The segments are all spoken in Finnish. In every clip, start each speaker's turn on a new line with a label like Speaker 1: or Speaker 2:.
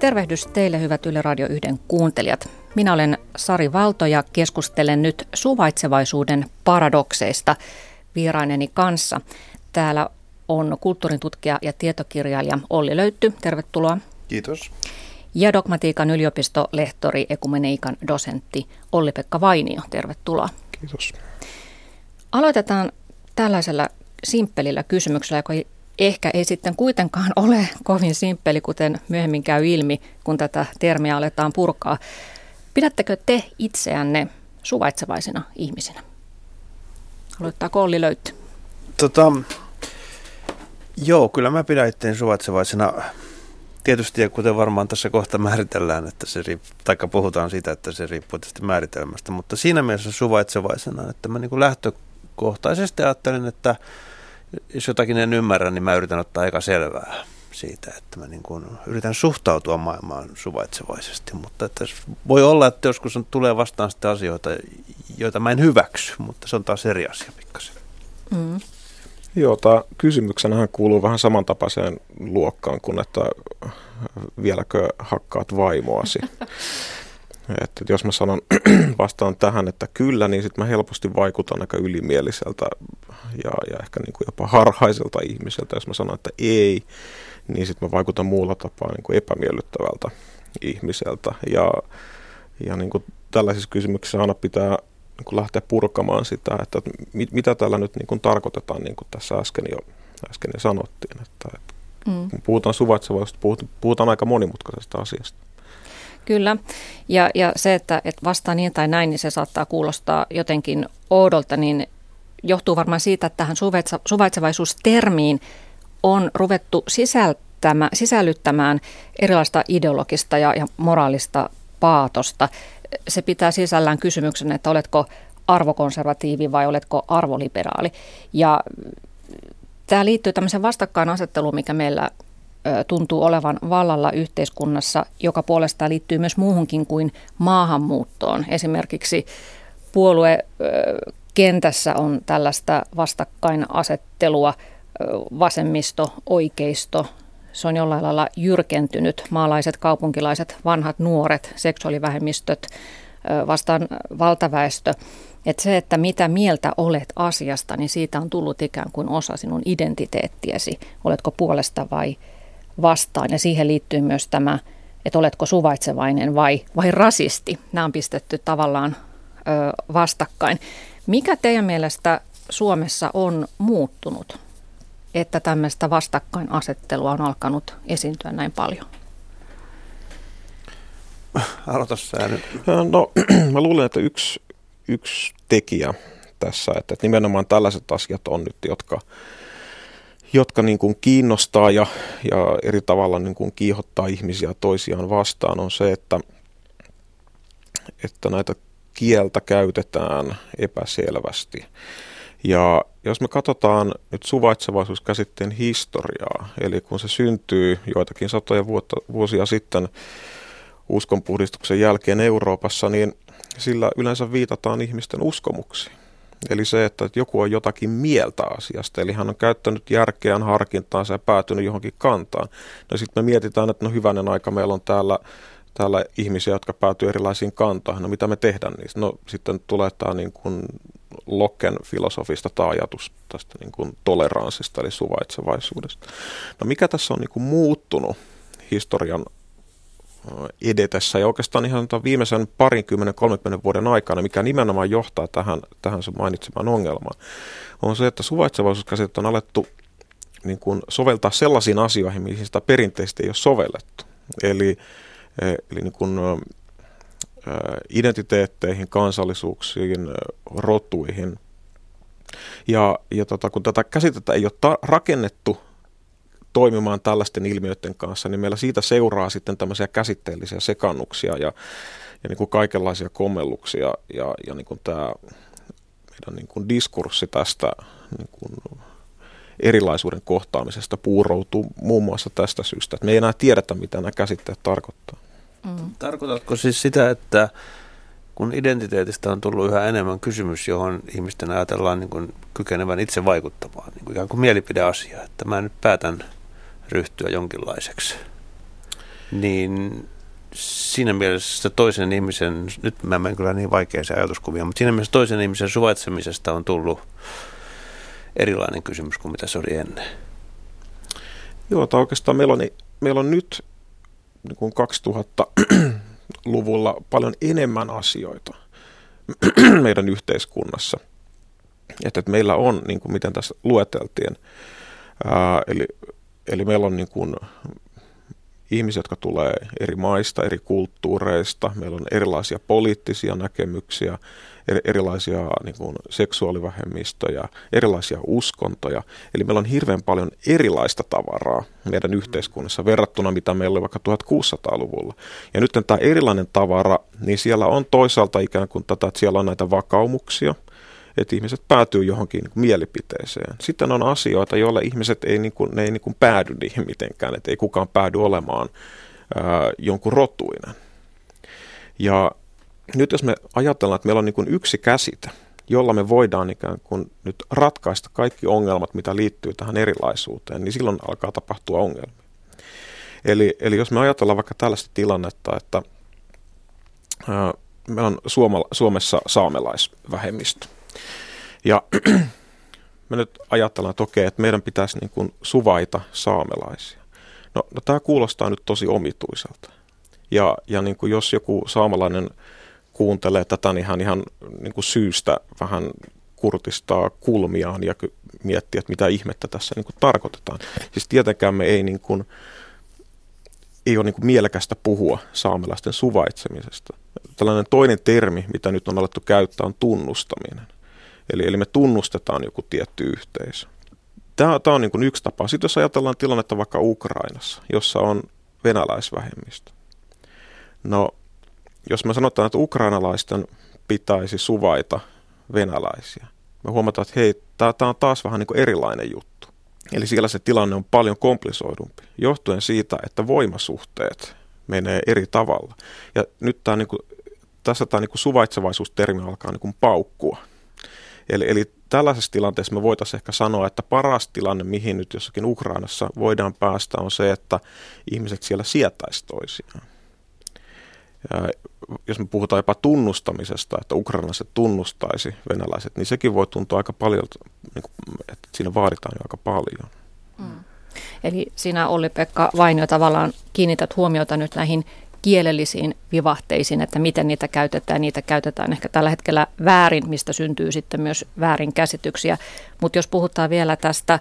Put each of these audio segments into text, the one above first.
Speaker 1: Tervehdys teille, hyvät Yle Radio 1 kuuntelijat. Minä olen Sari Valto ja keskustelen nyt suvaitsevaisuuden paradokseista vieraineni kanssa. Täällä on kulttuurintutkija ja tietokirjailija Olli Löytty. Tervetuloa.
Speaker 2: Kiitos.
Speaker 1: Ja dogmatiikan yliopistolehtori, ekumeniikan dosentti Olli-Pekka Vainio. Tervetuloa.
Speaker 2: Kiitos.
Speaker 1: Aloitetaan tällaisella simppelillä kysymyksellä, joka ehkä ei sitten kuitenkaan ole kovin simppeli, kuten myöhemmin käy ilmi, kun tätä termiä aletaan purkaa. Pidättekö te itseänne suvaitsevaisina ihmisinä? Aloittaako Olli Löytty?
Speaker 2: Joo, kyllä mä pidän itseäni suvaitsevaisena. Tietysti, kuten varmaan tässä kohta määritellään, että taikka puhutaan siitä, että se riippuu tästä määritelmästä, mutta siinä mielessä suvaitsevaisena, että mä niin kuin lähtökohtaisesti ajattelen, että jos jotakin en ymmärrä, niin mä yritän ottaa aika selvää siitä, että mä niin kuin yritän suhtautua maailmaan suvaitsevaisesti, mutta että voi olla, että joskus tulee vastaan sitten asioita, joita mä en hyväksy, mutta se on taas eri asia pikkasen.
Speaker 1: Mm.
Speaker 3: Joo, tämä kysymyksenähän kuuluu vähän samantapaiseen luokkaan kuin, että vieläkö hakkaat vaimoasi. Että jos mä sanon vastaan tähän, että kyllä, niin sitten mä helposti vaikutan aika ylimieliseltä ja ehkä niin kuin jopa harhaiselta ihmiseltä. Jos mä sanon, että ei, niin sitten mä vaikutan muulla tapaa niin kuin epämiellyttävältä ihmiseltä. Ja niin kuin tällaisissa kysymyksissä aina pitää niin kuin lähteä purkamaan sitä, että mitä täällä nyt niin kuin tarkoitetaan, niin kuin tässä äsken jo sanottiin. Että kun puhutaan suvaitsevaisuudesta, puhutaan aika monimutkaisesta asiasta.
Speaker 1: Kyllä, ja se, että vastaa niin tai näin, niin se saattaa kuulostaa jotenkin oudolta, niin johtuu varmaan siitä, että tähän suvaitsevaisuustermiin on ruvettu sisällyttämään erilaista ideologista ja moraalista paatosta. Se pitää sisällään kysymyksen, että oletko arvokonservatiivi vai oletko arvoliberaali. Ja tämä liittyy tämmöiseen vastakkainasetteluun, mikä meillä tuntuu olevan vallalla yhteiskunnassa, joka puolestaan liittyy myös muuhunkin kuin maahanmuuttoon. Esimerkiksi puoluekentässä on tällaista vastakkainasettelua, vasemmisto, oikeisto. Se on jollain lailla jyrkentynyt. Maalaiset, kaupunkilaiset, vanhat, nuoret, seksuaalivähemmistöt, vastaan valtaväestö. Että se, että mitä mieltä olet asiasta, niin siitä on tullut ikään kuin osa sinun identiteettiäsi. Oletko puolesta vai vastaan. Ja siihen liittyy myös tämä, että oletko suvaitsevainen vai rasisti. Nämä on pistetty tavallaan vastakkain. Mikä teidän mielestä Suomessa on muuttunut, että tämmöistä vastakkainasettelua on alkanut esiintyä näin paljon?
Speaker 2: Aloita sä nyt.
Speaker 3: No, mä luulen, että yksi tekijä tässä, että nimenomaan tällaiset asiat on nyt, jotka niin kuin kiinnostaa ja eri tavalla niin kuin kiihottaa ihmisiä toisiaan vastaan, on se, että näitä kieltä käytetään epäselvästi. Ja jos me katsotaan nyt suvaitsevaisuuskäsitteen historiaa, eli kun se syntyy joitakin satoja vuosia sitten uskonpuhdistuksen jälkeen Euroopassa, niin sillä yleensä viitataan ihmisten uskomuksiin. Eli se, että joku on jotakin mieltä asiasta, eli hän on käyttänyt järkeään, harkintaansa ja päätynyt johonkin kantaan. No sitten me mietitään, että no hyvänen aika, meillä on täällä ihmisiä, jotka päätyy erilaisiin kantoihin. No mitä me tehdään niistä? No sitten tulee tämä niin kuin Locken filosofista tämä ajatus tästä niin kuin toleranssista, eli suvaitsevaisuudesta. No mikä tässä on niin kuin muuttunut historian edetessä ja oikeastaan ihan viimeisen 20-30 vuoden aikana, mikä nimenomaan johtaa tähän sun mainitsemaan ongelmaan, on se, että suvaitsevaisuuskäsitettä on alettu niin kuin soveltaa sellaisiin asioihin, mihin sitä perinteisesti ei ole sovellettu. Eli niin kuin identiteetteihin, kansallisuuksiin, rotuihin. Ja kun tätä käsitettä ei ole rakennettu toimimaan tällaisten ilmiöiden kanssa, niin meillä siitä seuraa sitten tämmöisiä käsitteellisiä sekannuksia ja niin kuin kaikenlaisia kommelluksia ja niin kuin tämä meidän niin kuin diskurssi tästä niin kuin erilaisuuden kohtaamisesta puuroutuu muun muassa tästä syystä, että me ei enää tiedetä, mitä nämä käsitteet tarkoittaa.
Speaker 2: Tarkoitatko siis sitä, että kun identiteetistä on tullut yhä enemmän kysymys, johon ihmisten ajatellaan niin kuin kykenevän itse vaikuttamaan, niin kuin ikään kuin mielipideasia, että mä nyt päätän ryhtyä jonkinlaiseksi? niin siinä mielessä toisen ihmisen, nyt mä menen kyllä niin vaikeaseen ajatuskuvia, mutta siinä mielessä toisen ihmisen suvaitsemisesta on tullut erilainen kysymys kuin mitä se oli ennen.
Speaker 3: Joo, tai oikeastaan meillä on nyt niin kuin 2000-luvulla paljon enemmän asioita meidän yhteiskunnassa. Että meillä on, niin kuin miten tässä lueteltiin, eli meillä on niin kuin ihmisiä, jotka tulee eri maista, eri kulttuureista. Meillä on erilaisia poliittisia näkemyksiä, erilaisia niin kuin seksuaalivähemmistöjä, erilaisia uskontoja. Eli meillä on hirveän paljon erilaista tavaraa meidän yhteiskunnassa verrattuna, mitä meillä oli vaikka 1600-luvulla. Ja nyt tämä erilainen tavara, niin siellä on toisaalta ikään kuin tätä, että siellä on näitä vakaumuksia, että ihmiset päätyy johonkin niin kuin mielipiteeseen. Sitten on asioita, joille ihmiset ei, niin kuin, ne ei niin kuin päädy niihin mitenkään, että ei kukaan päädy olemaan jonkun rotuinen. Ja nyt jos me ajatellaan, että meillä on niin kuin yksi käsite, jolla me voidaan ikään kuin nyt ratkaista kaikki ongelmat, mitä liittyy tähän erilaisuuteen, niin silloin alkaa tapahtua ongelmia. Eli jos me ajatellaan vaikka tällaista tilannetta, että meillä on Suomessa saamelaisvähemmistö. Ja me nyt ajatellaan, että okei, että meidän pitäisi niin kuin suvaita saamelaisia. No tämä kuulostaa nyt tosi omituiselta. Ja niin kuin jos joku saamelainen kuuntelee tätä, niin hän ihan niin kuin syystä vähän kurtistaa kulmiaan ja miettii, että mitä ihmettä tässä niin kuin tarkoitetaan. Siis tietenkään me ei ole niin kuin mielekästä puhua saamelaisten suvaitsemisesta. Tällainen toinen termi, mitä nyt on alettu käyttää, on tunnustaminen. Eli me tunnustetaan joku tietty yhteisö. Tämä on niin kuin yksi tapa. Sitten jos ajatellaan tilannetta vaikka Ukrainassa, jossa on venäläisvähemmistö. No, jos me sanotaan, että ukrainalaisten pitäisi suvaita venäläisiä, me huomataan, että hei, tämä on taas vähän niin kuin erilainen juttu. Eli siellä se tilanne on paljon komplisoidumpi, johtuen siitä, että voimasuhteet menee eri tavalla. Ja nyt tässä tämä niin kuin suvaitsevaisuustermi alkaa niin kuin paukkua. Eli tällaisessa tilanteessa me voitaisiin ehkä sanoa, että paras tilanne, mihin nyt jossakin Ukrainassa voidaan päästä, on se, että ihmiset siellä sietäisi toisiaan. Ja jos me puhutaan jopa tunnustamisesta, että ukrainalaiset tunnustaisi venäläiset, niin sekin voi tuntua aika paljon, että siinä vaaditaan jo aika paljon.
Speaker 1: Eli sinä, Olli-Pekka Vainio, tavallaan kiinnität huomiota nyt näihin kielellisiin vivahteisiin, että miten niitä käytetään. Niitä käytetään ehkä tällä hetkellä väärin, mistä syntyy sitten myös väärinkäsityksiä. Mutta jos puhutaan vielä tästä,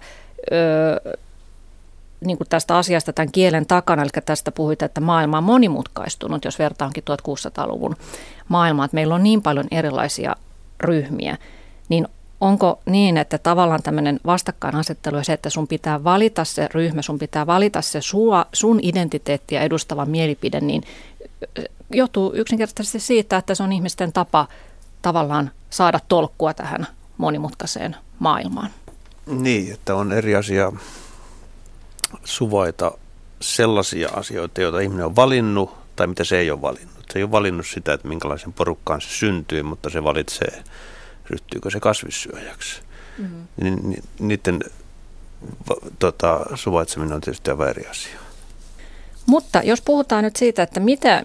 Speaker 1: niin kuin tästä asiasta tämän kielen takana, eli tästä puhuit, että maailma on monimutkaistunut, jos vertaankin 1600-luvun maailmaa, että meillä on niin paljon erilaisia ryhmiä, niin onko niin, että tavallaan tämmöinen vastakkainasettelu ja se, että sun pitää valita se ryhmä, sun pitää valita se sun identiteettiä edustava mielipide, niin johtuu yksinkertaisesti siitä, että se on ihmisten tapa tavallaan saada tolkkua tähän monimutkaiseen maailmaan.
Speaker 2: Niin, että on eri asia suvaita sellaisia asioita, joita ihminen on valinnut tai mitä se ei ole valinnut. Se ei ole valinnut sitä, että minkälaisen porukkaan se syntyy, mutta se valitsee, ryhtyykö se kasvissyöjäksi. Mm-hmm. Niiden suvaitseminen on tietysti aivan eri asia.
Speaker 1: Mutta jos puhutaan nyt siitä, että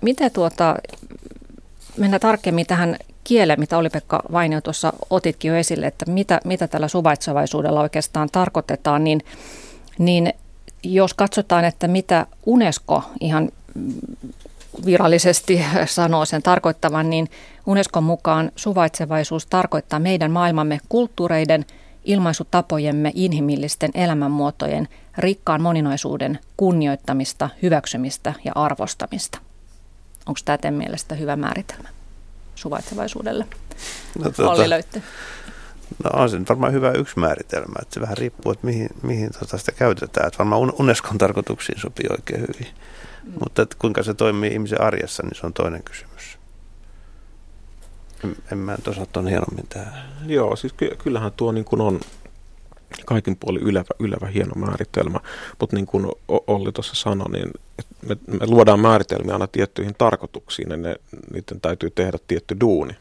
Speaker 1: mennään tarkemmin tähän kieleen, mitä Olli-Pekka Vainio tuossa otitkin jo esille, että mitä tällä suvaitsevaisuudella oikeastaan tarkoitetaan, niin jos katsotaan, että mitä UNESCO ihan virallisesti sanoo sen tarkoittavan, niin Unescon mukaan suvaitsevaisuus tarkoittaa meidän maailmamme kulttuureiden, ilmaisutapojemme, inhimillisten elämänmuotojen, rikkaan moninaisuuden kunnioittamista, hyväksymistä ja arvostamista. Onko tämä teidän mielestä hyvä määritelmä suvaitsevaisuudelle? Olli Löyttö.
Speaker 2: No on se varmaan hyvä yksi määritelmä, että se vähän riippuu, että mihin sitä käytetään. Että varmaan Unescon tarkoituksiin sopii oikein hyvin, mutta että kuinka se toimii ihmisen arjessa, niin se on toinen kysymys. En mä nyt osaa tuon hienommin tähän.
Speaker 3: Joo, siis kyllähän tuo niin kuin on kaikin puolin ylevä hieno määritelmä, mutta niin kuin Olli tuossa sanoi, niin me luodaan määritelmiä aina tiettyihin tarkoituksiin, ja niiden täytyy tehdä tietty duuni.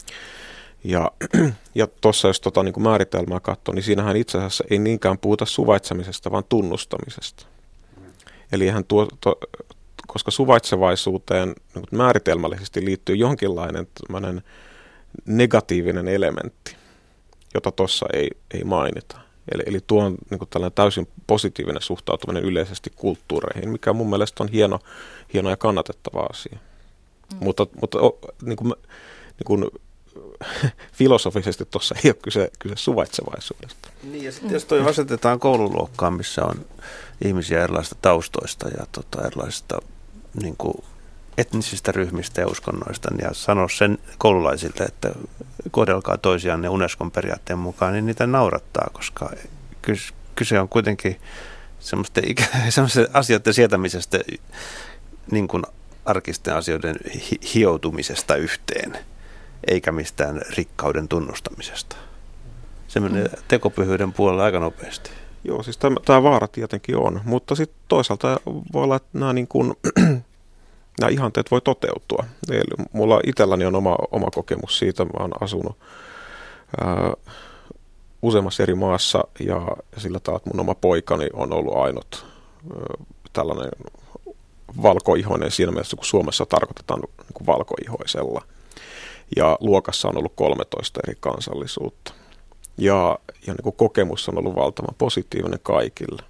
Speaker 3: Ja tuossa jos niin kuin määritelmää katsoo, niin siinähän itse asiassa ei niinkään puhuta suvaitsemisesta, vaan tunnustamisesta. Eli eihän koska suvaitsevaisuuteen niin määritelmällisesti liittyy jonkinlainen negatiivinen elementti, jota tuossa ei mainita. Eli tuo on niin kuin tällainen täysin positiivinen suhtautuminen yleisesti kulttuureihin, mikä mun mielestä on hieno ja kannatettava asia. Mutta niin kuin filosofisesti tuossa ei ole kyse suvaitsevaisuudesta.
Speaker 2: Niin, ja sitten jos toi asetetaan koululuokkaan, missä on ihmisiä erilaisista taustoista ja erilaisista niin kuin etnisistä ryhmistä ja uskonnoista, ja sanoa sen koululaisille, että kohdelkaa toisiaan Unescon periaatteen mukaan, niin niitä naurattaa, koska kyse on kuitenkin semmoisten asioiden sietämisestä, niin kuin arkisten asioiden hioutumisesta yhteen, eikä mistään rikkauden tunnustamisesta. Se menee tekopyhyyden puolella aika nopeasti.
Speaker 3: Joo, siis tämä vaara tietenkin on, mutta sitten toisaalta voi olla, että nämä ihanteet voi toteutua. Eli mulla itselläni on oma kokemus siitä. Mä oon asunut useammassa eri maassa ja sillä tavalla, että mun oma poikani on ollut ainut tällainen valkoihoinen siinä mielessä, kun Suomessa tarkoitetaan niin kuin valkoihoisella. Ja luokassa on ollut 13 eri kansallisuutta. Ja niin kuin kokemus on ollut valtavan positiivinen kaikille.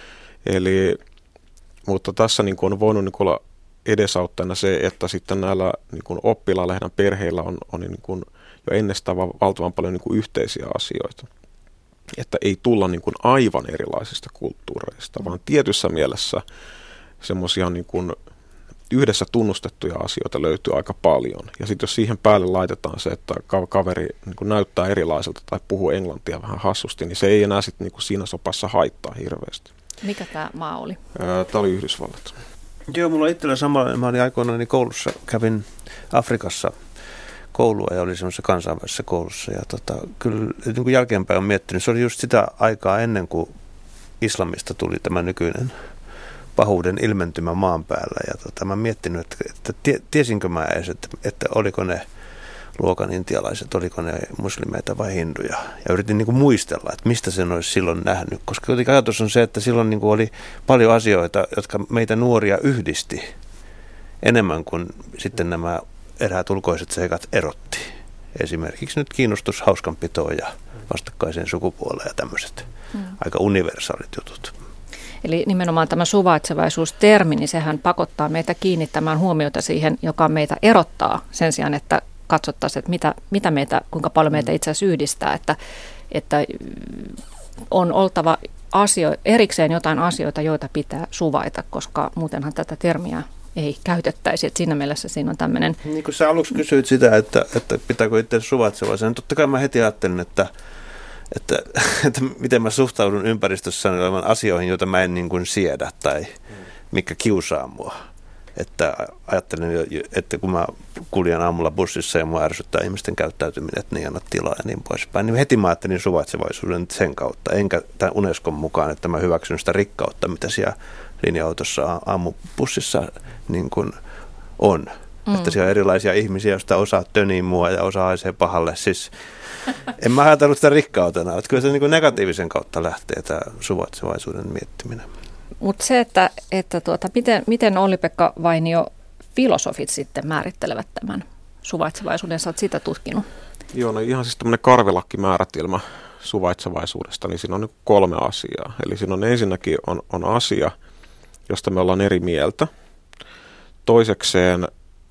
Speaker 3: Mutta tässä niin kuin on voinut niin kuin olla edesauttajana se, että sitten näillä niin kuin oppilailla heidän perheillä on niin kuin jo ennestään valtavan paljon niin kuin yhteisiä asioita. Että ei tulla niin kuin aivan erilaisista kulttuureista, vaan tietyssä mielessä semmoisia niin kuin yhdessä tunnustettuja asioita löytyy aika paljon. Ja sitten jos siihen päälle laitetaan se, että kaveri niin kuin näyttää erilaiselta tai puhuu englantia vähän hassusti, niin se ei enää sitten niin kuin siinä sopassa haittaa hirveästi.
Speaker 1: Mikä tämä maa oli?
Speaker 3: Tämä oli Yhdysvallat.
Speaker 2: Joo, mulla itsellä samalla. Mä olin aikoinaan koulussa, kävin Afrikassa koulua ja olin semmoisessa kansainvälisessä koulussa. Ja kyllä niin kuin jälkeenpäin on miettinyt, se oli just sitä aikaa ennen kuin islamista tuli tämä nykyinen pahuuden ilmentymä maan päällä. Ja mä miettinyt, että tiesinkö mä edes, että oliko ne luokan intialaiset, oliko ne muslimeita vai hinduja. Ja yritin niin kuin muistella, että mistä sen olisi silloin nähnyt. Koska kuitenkin ajatus on se, että silloin niin kuin oli paljon asioita, jotka meitä nuoria yhdisti enemmän kuin sitten nämä eräät ulkoiset seikat erotti. Esimerkiksi nyt kiinnostus hauskanpitoon ja vastakkaiseen sukupuoleen ja tämmöiset aika universaalit jutut.
Speaker 1: Eli nimenomaan tämä suvaitsevaisuustermi, niin sehän pakottaa meitä kiinnittämään huomiota siihen, joka meitä erottaa sen sijaan, että katsottaisiin, että mitä meitä, kuinka paljon meitä itse asiassa yhdistää, että on oltava erikseen jotain asioita, joita pitää suvaita, koska muutenhan tätä termiä ei käytettäisi. Että siinä mielessä siinä on tämmöinen.
Speaker 2: Niin kuin sä aluksi kysyit sitä, että pitääkö itse suvaitsevaisen, niin totta kai mä heti ajattelin, että miten mä suhtaudun ympäristössä olevan asioihin, joita mä en niin kuin siedä tai mikä kiusaa mua. Että ajattelen, että kun mä kuljen aamulla bussissa ja mua ärsyttää ihmisten käyttäytyminen, että ne ei anna tilaa ja niin poispäin, niin heti mä ajattelin suvaitsevaisuuden sen kautta, enkä tämän Unescon mukaan, että mä hyväksyn sitä rikkautta, mitä siellä linja-autossa aamubussissa niin kuin on. Että siellä on erilaisia ihmisiä, joista osa tönii mua ja osa haisee pahalle. Siis en mä ajatellut sitä rikkautena, että kyllä se niin kuin negatiivisen kautta lähtee tämä suvaitsevaisuuden miettiminen.
Speaker 1: Mutta se, että miten Olli-Pekka Vainio filosofit sitten määrittelevät tämän suvaitsevaisuuden, sä oot sitä tutkinut?
Speaker 3: Joo, no ihan siis tämmöinen karvelakkimääritelmä suvaitsevaisuudesta, niin siinä on niin 3 asiaa. Eli siinä on ensinnäkin on asia, josta me ollaan eri mieltä. Toisekseen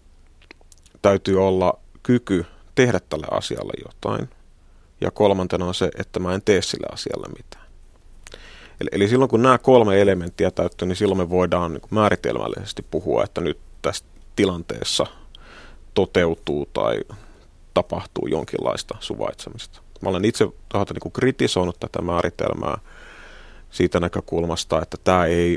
Speaker 3: täytyy olla kyky tehdä tälle asialle jotain. Ja kolmantena on se, että mä en tee sille asialle mitään. Eli silloin kun nämä 3 elementtiä täyttyy, niin silloin me voidaan niin kuin määritelmällisesti puhua, että nyt tässä tilanteessa toteutuu tai tapahtuu jonkinlaista suvaitsemista. Mä olen itse niin kuin kritisoinut tätä määritelmää siitä näkökulmasta, että tämä ei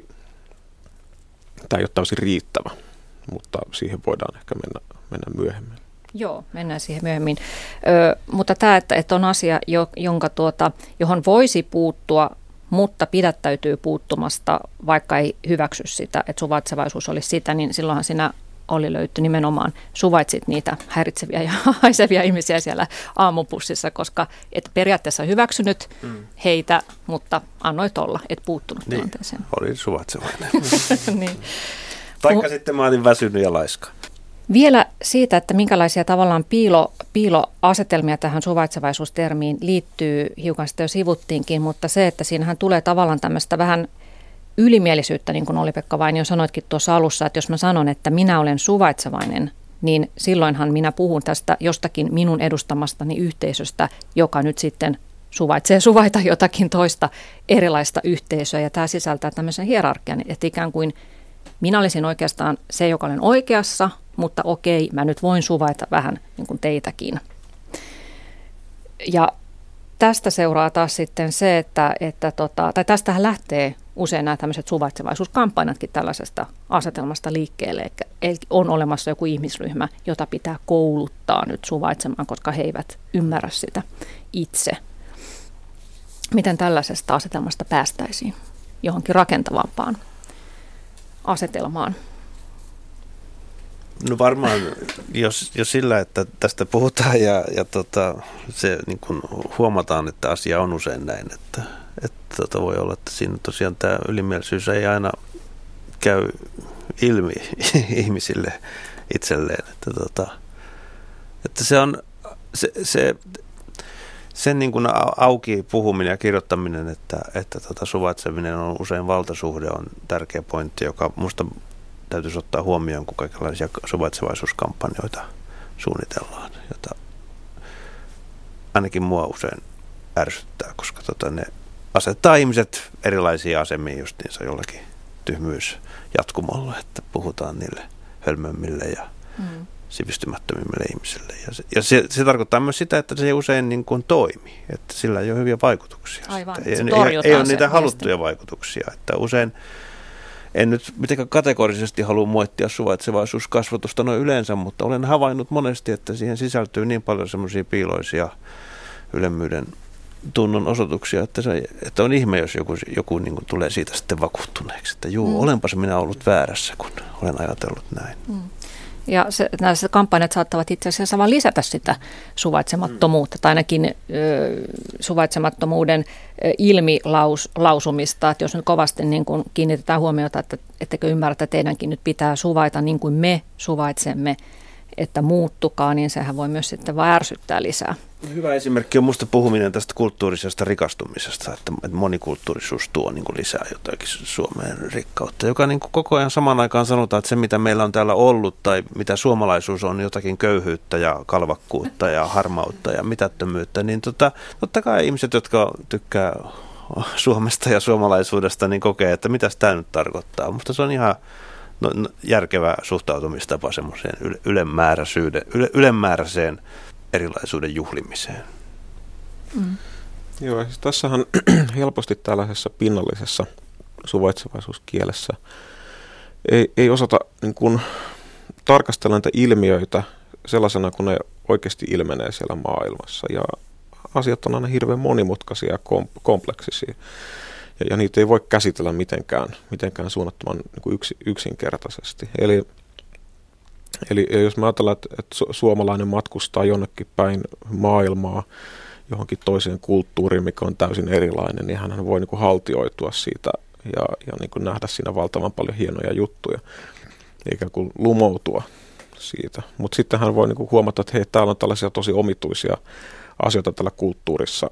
Speaker 3: ole täysin riittävä, mutta siihen voidaan ehkä mennä myöhemmin.
Speaker 1: Joo, mennään siihen myöhemmin. Mutta tämä, että on asia, johon voisi puuttua, mutta pidättäytyy puuttumasta, vaikka ei hyväksy sitä, että suvaitsevaisuus olisi sitä, niin silloinhan sinä Olli löytyi nimenomaan, suvaitsit niitä häiritseviä ja haisevia ihmisiä siellä aamupussissa, koska et periaatteessa hyväksynyt heitä, mutta annoit olla, et puuttunut tilanteeseen.
Speaker 2: Oli suvaitsevainen.
Speaker 1: Niin.
Speaker 2: Taikka sitten mä olin väsynyt ja laiska.
Speaker 1: Vielä siitä, että minkälaisia tavallaan piiloasetelmia tähän suvaitsevaisuustermiin liittyy, hiukan sitä jo sivuttiinkin, mutta se, että siinähän tulee tavallaan tämmöistä vähän ylimielisyyttä, niin kuin Olli-Pekka Vainio sanoitkin tuossa alussa, että jos mä sanon, että minä olen suvaitsevainen, niin silloinhan minä puhun tästä jostakin minun edustamastani yhteisöstä, joka nyt sitten suvaita jotakin toista erilaista yhteisöä. Ja tämä sisältää tämmöisen hierarkian, että ikään kuin minä olisin oikeastaan se, joka olen oikeassa, mutta okei, mä nyt voin suvaita vähän niin kuin teitäkin. Ja tästä seuraa taas sitten se, tai tästähän lähtee usein nämä tämmöiset suvaitsevaisuuskampanjatkin tällaisesta asetelmasta liikkeelle. Eli on olemassa joku ihmisryhmä, jota pitää kouluttaa nyt suvaitsemaan, koska he eivät ymmärrä sitä itse. Miten tällaisesta asetelmasta päästäisiin johonkin rakentavampaan asetelmaan?
Speaker 2: No varmaan, jos sillä, että tästä puhutaan ja se niin kuin huomataan, että asia on usein näin, että voi olla, että siinä tosiaan tämä ylimielisyys ei aina käy ilmi ihmisille itselleen, että se on sen niin kuin auki puhuminen ja kirjoittaminen, että suvaitseminen on usein valtasuhde, on tärkeä pointti, joka musta täytyisi ottaa huomioon, kun kaikenlaisia suvaitsevaisuuskampanjoita suunnitellaan, jota ainakin mua usein ärsyttää, koska ne asettaa ihmiset erilaisiin asemiin justiinsa jollakin tyhmyysjatkumolla, että puhutaan niille hölmömmille ja sivistymättömimmille ihmisille. Ja se tarkoittaa myös sitä, että se ei usein niin kuin toimi, että sillä ei ole hyviä vaikutuksia.
Speaker 1: Aivan,
Speaker 2: ei ole niitä haluttuja vaikutuksia, että usein en nyt mitenkään kategorisesti halua moittia suvaitsevaisuuskasvatusta noin yleensä, mutta olen havainnut monesti, että siihen sisältyy niin paljon semmoisia piiloisia ylemmyyden tunnon osoituksia, että on ihme, jos joku niin kuin tulee siitä sitten vakuuttuneeksi, että olenpas minä ollut väärässä, kun olen ajatellut näin.
Speaker 1: Ja nämä kampanjat saattavat itse asiassa vain lisätä sitä suvaitsemattomuutta, tai ainakin suvaitsemattomuuden ilmilausumista, että jos nyt kovasti niin kuin kiinnitetään huomiota, että ettekö ymmärrä, että teidänkin nyt pitää suvaita niin kuin me suvaitsemme, että muuttukaa, niin sehän voi myös sitten vaan ärsyttää lisää.
Speaker 2: Hyvä esimerkki on musta puhuminen tästä kulttuurisesta rikastumisesta, että monikulttuurisuus tuo niin kuin lisää jotakin Suomeen rikkautta, joka niin kuin koko ajan samaan aikaan sanotaan, että se mitä meillä on täällä ollut tai mitä suomalaisuus on jotakin köyhyyttä ja kalvakkuutta ja harmautta ja mitättömyyttä, niin totta kai ihmiset, jotka tykkää Suomesta ja suomalaisuudesta, niin kokee, että mitä tämä nyt tarkoittaa. Musta se on ihan järkevä suhtautumistapa semmoiseen ylemmääräiseen erilaisuuden juhlimiseen.
Speaker 3: Joo, siis tässähän helposti tällaisessa pinnallisessa suvaitsevaisuuskielessä ei osata niin kuin tarkastella näitä ilmiöitä sellaisena, kun ne oikeasti ilmenee siellä maailmassa. Ja asiat on aina hirveän monimutkaisia ja kompleksisia. Ja niitä ei voi käsitellä mitenkään suunnattoman niin kuin yksinkertaisesti. Eli jos me ajatellaan, että suomalainen matkustaa jonnekin päin maailmaa, johonkin toiseen kulttuuriin, mikä on täysin erilainen, niin hän voi niin kuin haltioitua siitä ja niin kuin nähdä siinä valtavan paljon hienoja juttuja, eikä kuin lumoutua siitä. Mutta sitten hän voi niin kuin huomata, että hei, täällä on tällaisia tosi omituisia asioita tällä kulttuurissa,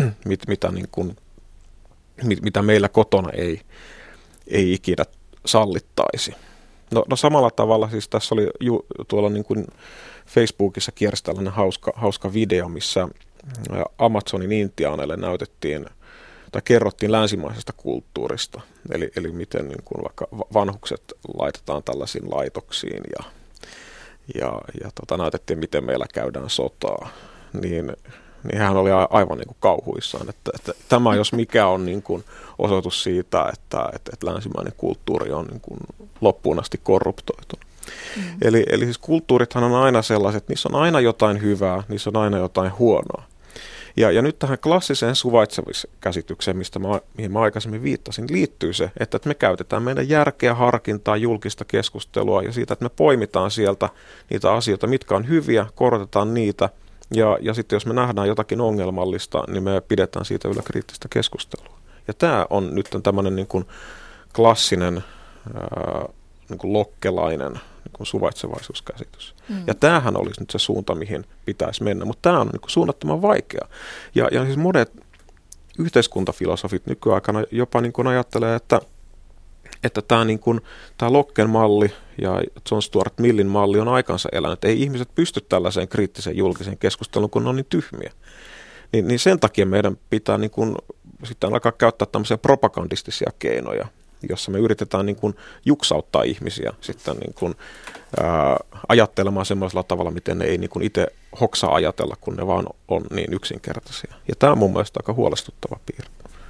Speaker 3: mitä meillä kotona ei ikinä sallittaisi. No samalla tavalla siis tässä oli tuolla niin kuin Facebookissa kiersi tällainen hauska video, missä Amazonin intiaaneille näytettiin tai kerrottiin länsimaisesta kulttuurista. Eli miten niin kuin vaikka vanhukset laitetaan tällaisiin laitoksiin ja näytettiin, miten meillä käydään sotaa. Niin hän oli aivan niin kuin kauhuissaan, että tämä jos mikä on niin kuin osoitus siitä, että länsimainen kulttuuri on niin kuin loppuun asti korruptoitunut. Eli siis kulttuurithan on aina sellaiset, että niissä on aina jotain hyvää, niissä on aina jotain huonoa. Ja nyt tähän klassiseen suvaitsemiskäsitykseen, mihin mä aikaisemmin viittasin, liittyy se, että me käytetään meidän järkeä, harkintaa, julkista keskustelua ja siitä, että me poimitaan sieltä niitä asioita, mitkä on hyviä, korotetaan niitä. Ja sitten jos me nähdään jotakin ongelmallista, niin me pidetään siitä yllä kriittistä keskustelua. Ja tämä on nyt tämmöinen niin kuin klassinen niin kuin lokkelainen niin kuin suvaitsevaisuuskäsitys. Ja tämähän olisi nyt se suunta, mihin pitäisi mennä, mutta tämä on niin kuin suunnattoman vaikea. Ja siis monet yhteiskuntafilosofit nykyaikana jopa niin kuin ajattelee, että tämä, niin kuin, tämä Locken malli ja John Stuart Millin malli on aikansa elänyt. Ei ihmiset pysty tällaiseen kriittiseen julkiseen keskusteluun, kun ne on niin tyhmiä. Niin sen takia meidän pitää niin kuin, sitten alkaa käyttää tämmöisiä propagandistisia keinoja, jossa me yritetään niin kuin juksauttaa ihmisiä sitten niin kuin, ajattelemaan semmoisella tavalla, miten ne ei niin kuin itse hoksaa ajatella, kun ne vaan on niin yksinkertaisia. Ja tämä on mun mielestä aika huolestuttava piirre.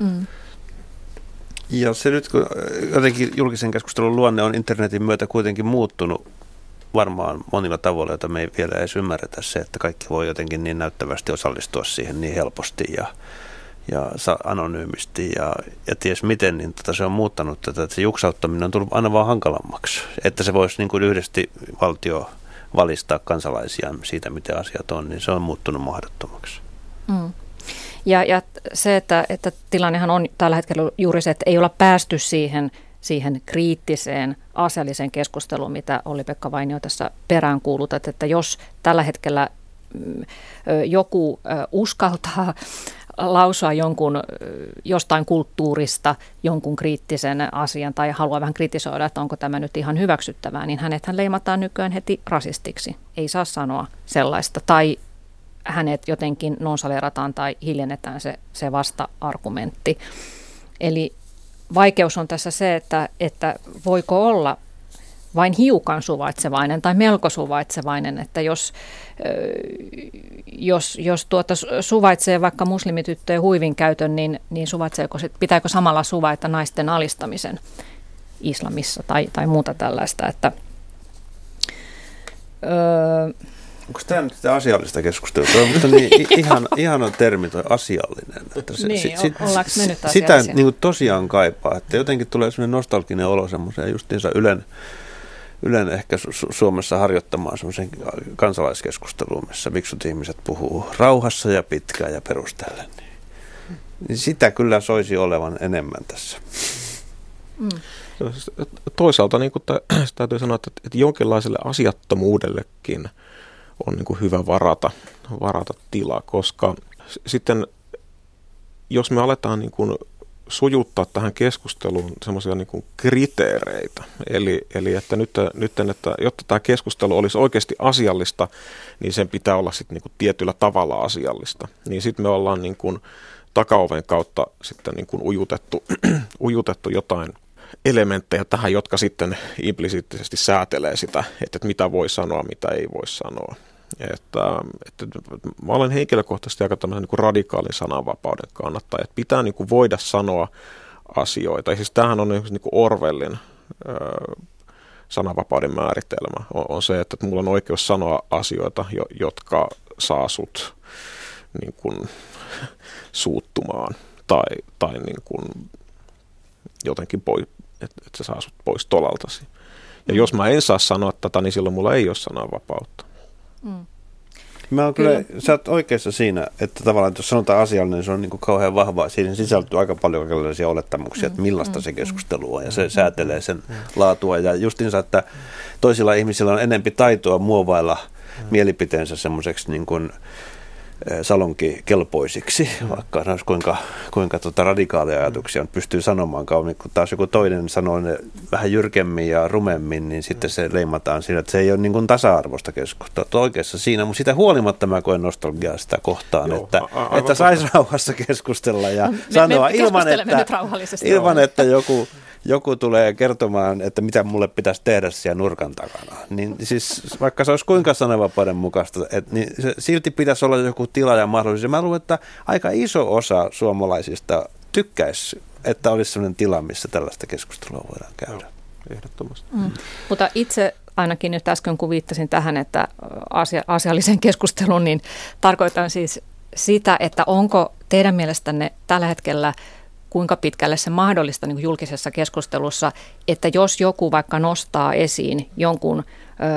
Speaker 2: Ja se nyt, kun jotenkin julkisen keskustelun luonne on internetin myötä kuitenkin muuttunut varmaan monilla tavoilla, joita me ei vielä edes ymmärretä se, että kaikki voi jotenkin niin näyttävästi osallistua siihen niin helposti ja anonyymisti ja ties miten, niin se on muuttanut tätä, että se juksauttaminen on tullut aina vaan hankalammaksi. Että se voisi niin kuin yhdesti valtio valistaa kansalaisiaan siitä, miten asiat on, niin se on muuttunut mahdottomaksi.
Speaker 1: Ja se, että tilannehan on tällä hetkellä juuri se, että ei olla päästy siihen kriittiseen asialliseen keskusteluun, mitä Olli-Pekka Vainio tässä peräänkuulutat, että jos tällä hetkellä joku uskaltaa lausua jostain kulttuurista jonkun kriittisen asian tai haluaa vähän kritisoida, että onko tämä nyt ihan hyväksyttävää, niin hänethän leimataan nykyään heti rasistiksi. Ei saa sanoa sellaista tai hänet jotenkin nonsaleerataan tai hiljennetään se vasta-argumentti. Eli vaikeus on tässä se, että voiko olla vain hiukan suvaitsevainen tai melko suvaitsevainen, että jos suvaitsee vaikka muslimityttöjen huivin käytön, niin pitääkö samalla suvaita naisten alistamisen islamissa tai muuta tällaista, että
Speaker 2: onko tämä nyt sitä asiallista keskustelua? Tuo on minusta niin ihana termi tuo asiallinen. Että
Speaker 1: ollaanko me nyt
Speaker 2: sitä niin kuin tosiaan kaipaa, että jotenkin tulee sellainen nostalginen olo semmoiseen justiinsa Ylen ehkä Suomessa harjoittamaan semmoisen kansalaiskeskusteluun, missä fiksut ihmiset puhuu rauhassa ja pitkään ja perustellen. Niin sitä kyllä soisi olevan enemmän tässä.
Speaker 3: Toisaalta niin täytyy sanoa, että jonkinlaiselle asiattomuudellekin on niin kuin hyvä varata tilaa, koska sitten jos me aletaan niin kuin sujuttaa tähän keskusteluun semmoisia niin kuin kriteereitä, eli että nyt, että jotta tämä keskustelu olisi oikeasti asiallista, niin sen pitää olla sitten niin kuin tietyllä tavalla asiallista, niin sitten me ollaan niin kuin takaoven kautta sitten niin kuin ujutettu jotain elementtejä tähän, jotka sitten implisiittisesti säätelee sitä, että mitä voi sanoa, mitä ei voi sanoa. Että mä olen henkilökohtaisesti aika tämmöisen niin kuin radikaalin sananvapauden kannattaja, että pitää niin kuin voida sanoa asioita. Ja siis tämähän on niin kuin Orwellin sananvapauden määritelmä, on se, että mulla on oikeus sanoa asioita, jotka saa sut niin kuin suuttumaan tai niin kuin jotenkin pois, että se saa sut pois tolaltasi. Ja jos mä en saa sanoa tätä, niin silloin mulla ei ole sananvapautta.
Speaker 2: Mä oon kyllä, sä oot oikeassa siinä, että tavallaan jos sanotaan asiallinen, niin se on niin kuin kauhean vahvaa. Siihen sisältyy aika paljon erilaisia olettamuksia, että millaista se keskustelu on ja se säätelee sen laatua. Ja justiinsa, että toisilla ihmisillä on enempi taitoa muovailla mielipiteensä semmoiseksi niin kuin salonkikelpoisiksi, vaikka kuinka radikaaleja ajatuksia on, pystyy sanomaan kauan, kun taas joku toinen sanoo ne vähän jyrkemmin ja rumemmin, niin sitten se leimataan siinä, että se ei ole niin kuin tasa-arvoista keskustelua. Oikeassa siinä, mutta sitä huolimatta mä koen nostalgiaa sitä kohtaan, että saisi rauhassa keskustella ja sanoa ilman, että joku tulee kertomaan, että mitä mulle pitäisi tehdä siellä nurkan takana. Niin siis vaikka se olisi kuinka sananvapauden mukaista, niin se silti pitäisi olla joku tila ja mahdollisuus. Mä luulen, että aika iso osa suomalaisista tykkäisi, että olisi sellainen tila, missä tällaista keskustelua voidaan käydä.
Speaker 3: Ehdottomasti.
Speaker 1: Mutta itse ainakin nyt äsken, kun viittasin tähän, että asialliseen keskusteluun, niin tarkoitan siis sitä, että onko teidän mielestänne tällä hetkellä kuinka pitkälle se mahdollista niin kuin julkisessa keskustelussa, että jos joku vaikka nostaa esiin jonkun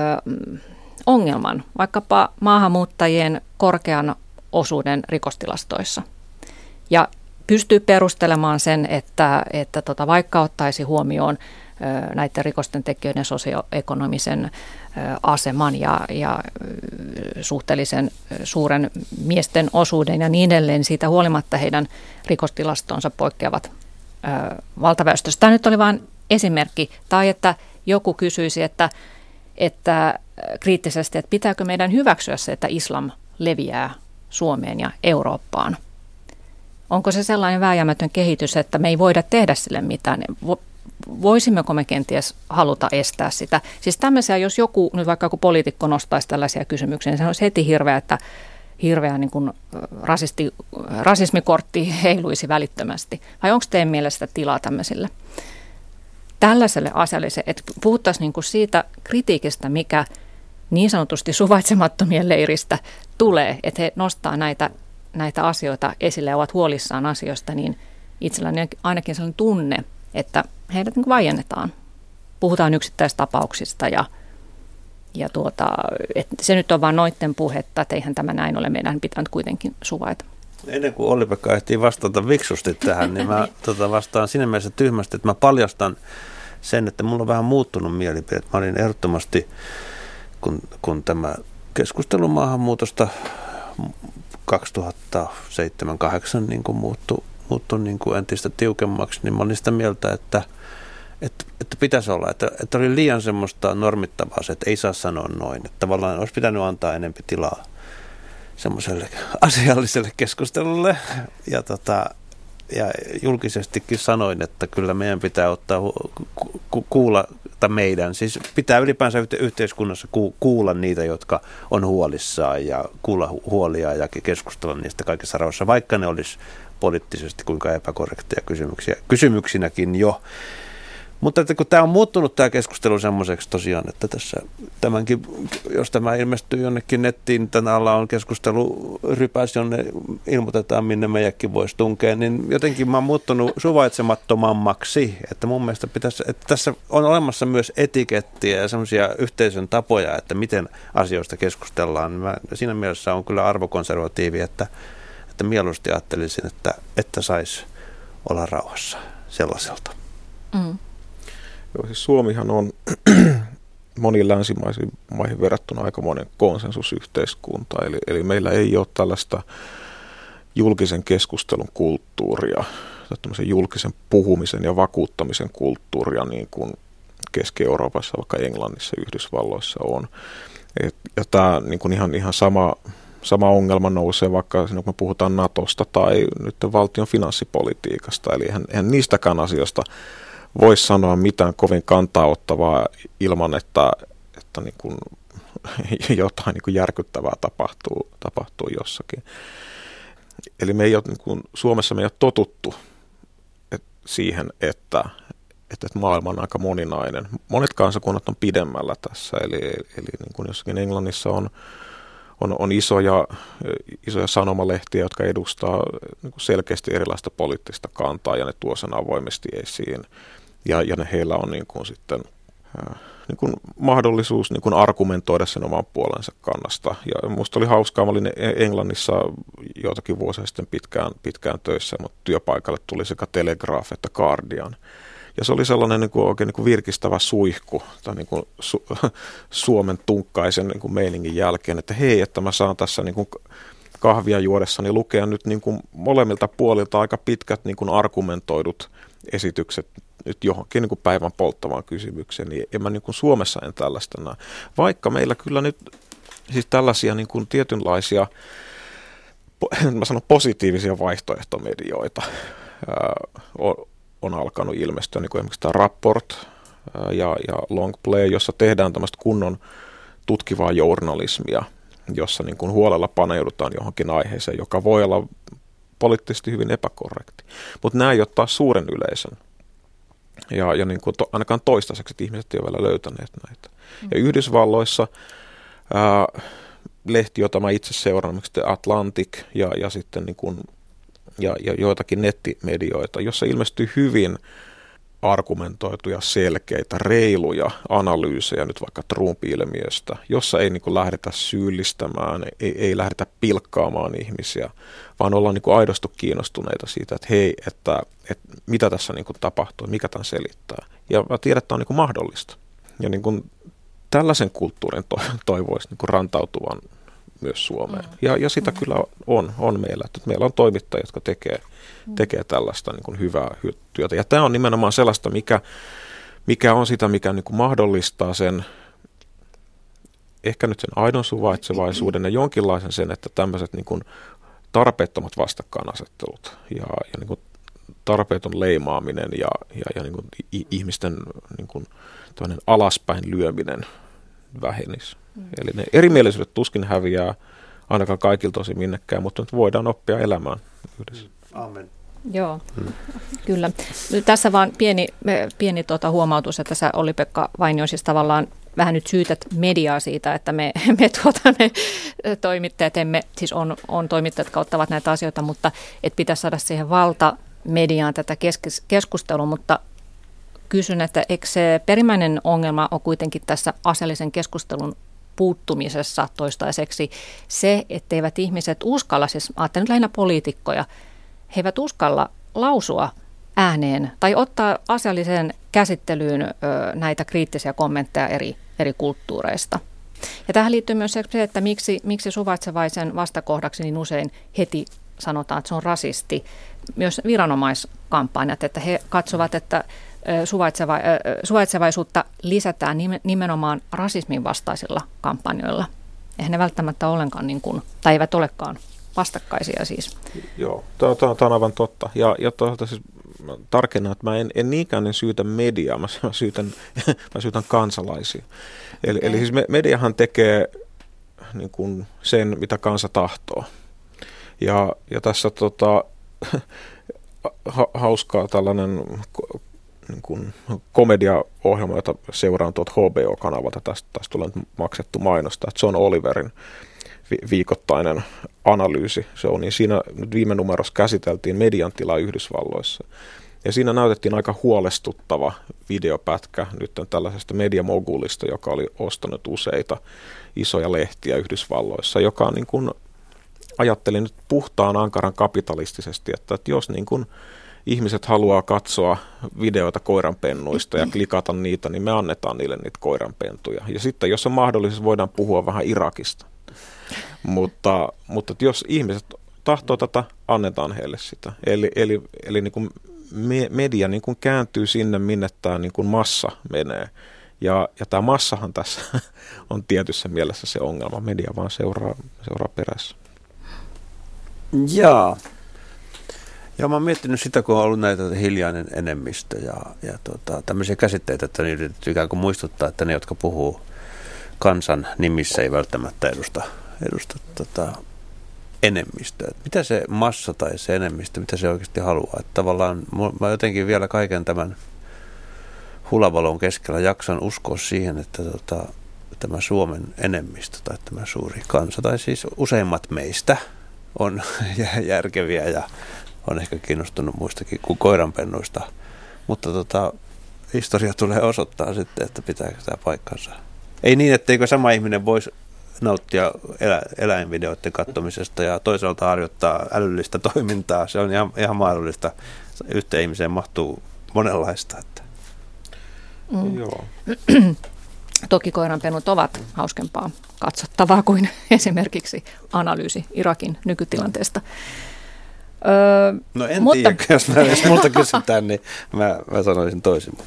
Speaker 1: ongelman, vaikkapa maahanmuuttajien korkean osuuden rikostilastoissa, ja pystyy perustelemaan sen, että vaikka ottaisi huomioon näiden rikosten tekijöiden sosioekonomisen aseman ja suhteellisen suuren miesten osuuden ja niin edelleen. Siitä huolimatta heidän rikostilastonsa poikkeavat valtaväestöstä. Tämä nyt oli vain esimerkki, tai että joku kysyisi, että kriittisesti, että pitääkö meidän hyväksyä se, että islam leviää Suomeen ja Eurooppaan. Onko se sellainen vääjäämätön kehitys, että me ei voida tehdä sille mitään? Voisimmeko me kenties haluta estää sitä? Siis tämmöisiä, jos joku, nyt vaikka kun poliitikko nostaisi tällaisia kysymyksiä, niin se olisi heti hirveä niin kuin rasismikortti heiluisi välittömästi. Vai onko teidän mielestä tilaa tällaiselle asialle, että puhuttaisiin niin kuin siitä kritiikistä, mikä niin sanotusti suvaitsemattomien leiristä tulee, että he nostaa näitä asioita esille ja ovat huolissaan asioista, niin itselläni on ainakin sellainen tunne, että heidät niin kuin vaiennetaan. Puhutaan yksittäistapauksista ja että se nyt on vain noitten puhetta, että eihän tämä näin ole, meidän pitää nyt kuitenkin suvaita.
Speaker 2: Ennen kuin Olli-Pekka ehtii vastata viksusti tähän, niin mä vastaan siinä mielessä tyhmästi, että mä paljastan sen, että mulla on vähän muuttunut mielipide. Mä olin ehdottomasti, kun tämä keskustelu maahanmuutosta 2007-2008 niin kuin muuttui niin kuin entistä tiukemmaksi, niin mä olin sitä mieltä, että pitäisi olla, että oli liian semmoista normittavaa se, että ei saa sanoa noin. Että tavallaan olisi pitänyt antaa enempi tilaa semmoiselle asialliselle keskustelulle. Ja julkisestikin sanoin, että kyllä meidän pitää ottaa siis pitää ylipäänsä yhteiskunnassa kuulla niitä, jotka on huolissaan ja kuulla huolia ja keskustella niistä kaikissa rauhassa, vaikka ne olisi poliittisesti kuinka epäkorrekteja kysymyksinäkin jo. Mutta että kun tämä on muuttunut tämä keskustelu semmoiseksi tosiaan, että tässä tämänkin, jos tämä ilmestyy jonnekin nettiin, tänä alla on keskustelu rypäs, jonne ilmoitetaan, minne meidänkin voisi tunkea, niin jotenkin mä oon muuttunut suvaitsemattomammaksi, että mun mielestä pitäisi, että tässä on olemassa myös etikettiä ja semmoisia yhteisön tapoja, että miten asioista keskustellaan. Siinä mielessä on kyllä arvokonservatiivi, että mieluusti ajattelisin, että saisi olla rauhassa sellaiselta.
Speaker 1: Mm.
Speaker 3: Joo, siis Suomihan on moniin länsimaisiin maihin verrattuna aikamoinen konsensusyhteiskunta, eli meillä ei ole tällaista julkisen keskustelun kulttuuria, tämmöisen julkisen puhumisen ja vakuuttamisen kulttuuria, niin kuin Keski-Euroopassa, vaikka Englannissa ja Yhdysvalloissa on. Ja tämä niin kuin ihan sama ongelma nousee vaikka kun me puhutaan NATOsta tai nyt valtion finanssipolitiikasta, eli eihän niistäkään asioista voisi sanoa mitään kovin kantaa ottavaa ilman, että niin kuin jotain niin kuin järkyttävää tapahtuu jossakin. Eli me ei ole, niin kuin Suomessa me ei ole totuttu siihen, että maailma on aika moninainen. Monet kansakunnat on pidemmällä tässä, eli niin kuin jossakin Englannissa on isoja sanomalehtiä, jotka edustaa niin kuin selkeästi erilaista poliittista kantaa, ja ne tuo sen avoimesti esiin. Ja heillä on niin kuin sitten niin kuin mahdollisuus niin kuin argumentoida sen oman puolensa kannasta. Ja musta oli hauskaa, mä olin Englannissa joitakin vuosia sitten pitkään töissä, mutta työpaikalle tuli sekä Telegraph että Guardian. Ja se oli sellainen niin kuin oikein niin kuin virkistävä suihku tai niin kuin Suomen tunkkaisen niin kuin meiningin jälkeen, että hei, että mä saan tässä niin kuin kahvia juodessani lukea nyt niin kuin molemmilta puolilta aika pitkät niin kuin argumentoidut esitykset nyt johonkin niin kuin päivän polttavaan kysymykseen, niin en mä niin kuin Suomessa en tällaista näe. Vaikka meillä kyllä nyt siis tällaisia niin kuin tietynlaisia, mä sanon positiivisia vaihtoehtomedioita on alkanut ilmestyä, niin kuin esimerkiksi tämä Rapport ja Longplay, jossa tehdään tämmöistä kunnon tutkivaa journalismia, jossa niin kuin huolella paneudutaan johonkin aiheeseen, joka voi olla poliittisesti hyvin epäkorrekti. Mutta nämä ei ole taas suuren yleisön. Ja niin kuin ainakaan toistaiseksi, että ihmiset eivät ole vielä löytäneet näitä. Ja Yhdysvalloissa lehti, jota mä itse seuraan, esimerkiksi The Atlantic ja sitten niin kuin, ja joitakin nettimedioita, jossa ilmestyy hyvin argumentoituja, selkeitä, reiluja analyysejä nyt vaikka Trump-ilmiöstä, jossa ei niin kuin lähdetä syyllistämään, ei lähdetä pilkkaamaan ihmisiä, vaan ollaan niin kuin aidosti kiinnostuneita siitä, että hei, että mitä tässä niin kuin tapahtuu, mikä tämän selittää. Ja mä tiedän, että tämä on niin kuin mahdollista. Ja niin kuin tällaisen kulttuurin toivoisi niin kuin rantautuvan myös Suomeen. Ja sitä kyllä on meillä. Että meillä on toimittajia, jotka tekee tällaista niin kuin hyvää työtä. Ja tämä on nimenomaan sellaista, mikä on sitä, mikä niin kuin mahdollistaa sen, ehkä nyt sen aidon suvaitsevaisuuden ja jonkinlaisen sen, että tämmöiset niin kuin tarpeettomat vastakkainasettelut ja niin kuin tarpeeton leimaaminen ja niin kuin ihmisten niin kuin alaspäin lyöminen vähenisi. Eli ne erimielisyydet tuskin häviää ainakaan kaikilta osin minnekään, mutta nyt voidaan oppia elämään yhdessä.
Speaker 2: Amen.
Speaker 1: Joo, kyllä. Tässä vaan pieni huomautus, että sä Olli-Pekka Vainio siis tavallaan vähän nyt syytät mediaa siitä, että me toimittajat, siis on toimittajat, jotka ottavat näitä asioita, mutta et pitäisi saada siihen valtamediaan tätä keskustelua, mutta kysyn, että eikö se perimmäinen ongelma on kuitenkin tässä aseellisen keskustelun puuttumisessa toistaiseksi se, etteivät ihmiset uskalla, siis ajattelen nyt lähinnä poliitikkoja, he eivät uskalla lausua ääneen tai ottaa asialliseen käsittelyyn näitä kriittisiä kommentteja eri kulttuureista. Ja tähän liittyy myös se, että miksi suvaitsevaisen vastakohdaksi niin usein heti sanotaan, että se on rasisti. Myös viranomaiskampanjat, että he katsovat, että suvaitsevaisuutta lisätään nimenomaan rasismin vastaisilla kampanjoilla. Eihän ne välttämättä ollenkaan, tai eivät olekaan vastakkaisia siis.
Speaker 3: Joo, tämä on aivan totta. Ja siis tarkennan, että mä en niinkään syytä mediaa, mä syytän kansalaisia. Eli siis mediahan tekee niin kuin sen, mitä kansa tahtoo. Ja tässä hauskaa tällainen niin kuin komediaohjelma, jota seuraan tuolta HBO-kanavalta, tästä tulee nyt maksettu mainosta, että John Oliverin viikoittainen analyysi. Se on, niin siinä nyt viime numerossa käsiteltiin median tilaa Yhdysvalloissa. Ja siinä näytettiin aika huolestuttava videopätkä nyt tällaisesta mediamogulista, joka oli ostanut useita isoja lehtiä Yhdysvalloissa, joka niin kuin ajatteli nyt puhtaan ankaran kapitalistisesti, että jos niin kuin ihmiset haluaa katsoa videoita koiranpennuista ja klikata niitä, niin me annetaan niille niitä koiranpentuja. Ja sitten, jos on mahdollisesti, voidaan puhua vähän Irakista. Mutta jos ihmiset tahtoo tätä, annetaan heille sitä. Eli niin kuin media niin kuin kääntyy sinne, minne tämä niin kuin massa menee. Ja tämä massahan tässä on tietyssä mielessä se ongelma. Media vaan seuraa perässä.
Speaker 2: Jaa. Ja mä oon miettinyt sitä, kun on ollut näitä hiljainen enemmistö ja tämmöisiä käsitteitä, että niitä ikään kuin muistuttaa, että ne, jotka puhuu kansan nimissä, ei välttämättä edusta enemmistöä. Mitä se massa tai se enemmistö, mitä se oikeasti haluaa? Että tavallaan mä jotenkin vielä kaiken tämän hulavalon keskellä jaksan uskoa siihen, että tämä Suomen enemmistö tai tämä suuri kansa, tai siis useimmat meistä on järkeviä ja on ehkä kiinnostunut muistakin kuin koiranpennuista. Mutta historia tulee osoittaa sitten, että pitääkö tämä paikkansa. Ei niin, etteikö sama ihminen voisi nauttia eläinvideoiden katsomisesta ja toisaalta harjoittaa älyllistä toimintaa. Se on ihan mahdollista. Yhteen ihmiseen mahtuu monenlaista. Että.
Speaker 3: Joo.
Speaker 1: Toki koiranpennut ovat hauskempaa katsottavaa kuin esimerkiksi analyysi Irakin nykytilanteesta.
Speaker 2: No en tiedä, jos multa kysytään, niin mä sanoisin toisin.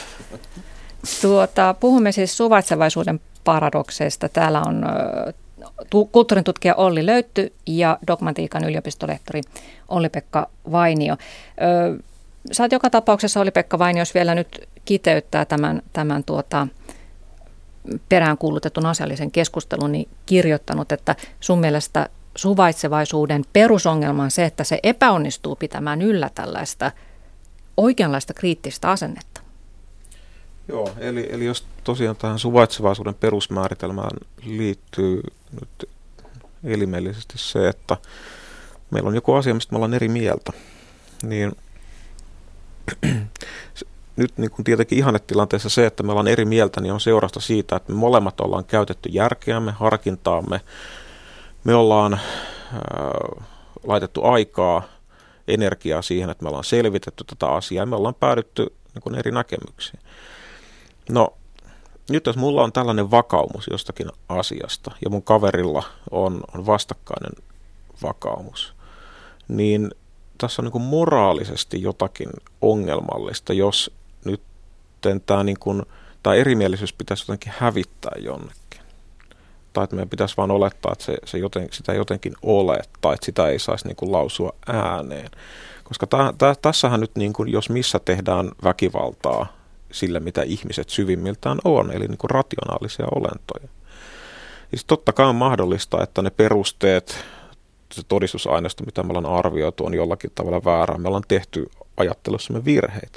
Speaker 1: Puhumme siis suvaitsevaisuuden paradokseista. Täällä on kulttuurin tutkija Olli Löytty ja dogmatiikan yliopistolehtori Olli-Pekka Vainio. Sä oot joka tapauksessa, Olli-Pekka Vainio, jos vielä nyt kiteyttää tämän peräänkuulutetun asiallisen keskustelun, niin kirjoittanut, että sun mielestä suvaitsevaisuuden perusongelma on se, että se epäonnistuu pitämään yllä tällaista oikeanlaista kriittistä asennetta.
Speaker 3: Joo, eli jos tosiaan tähän suvaitsevaisuuden perusmääritelmään liittyy nyt elimellisesti se, että meillä on joku asia, mistä me ollaan eri mieltä, niin nyt niin kuin tietenkin ihannetilanteessa se, että me ollaan eri mieltä, niin on seurausta siitä, että me molemmat ollaan käytetty järkeämme, harkintaamme. Me ollaan laitettu aikaa, energiaa siihen, että me ollaan selvitetty tätä asiaa ja me ollaan päädytty niin kuin eri näkemyksiin. No, nyt jos mulla on tällainen vakaumus jostakin asiasta ja mun kaverilla on vastakkainen vakaumus, niin tässä on niin kuin moraalisesti jotakin ongelmallista, jos nyt tämä erimielisyys pitäisi jotenkin hävittää jonnekin. Tai että meidän pitäisi vaan olettaa, että sitä jotenkin ole, tai että sitä ei saisi niin kuin lausua ääneen. Koska tässähän nyt, niin kuin, jos missä tehdään väkivaltaa sille, mitä ihmiset syvimmiltään on, eli niin kuin rationaalisia olentoja. Siis totta kai on mahdollista, että ne perusteet, se todistusaineisto, mitä me ollaan arvioitu, on jollakin tavalla väärää. Me ollaan tehty ajattelussamme virheitä.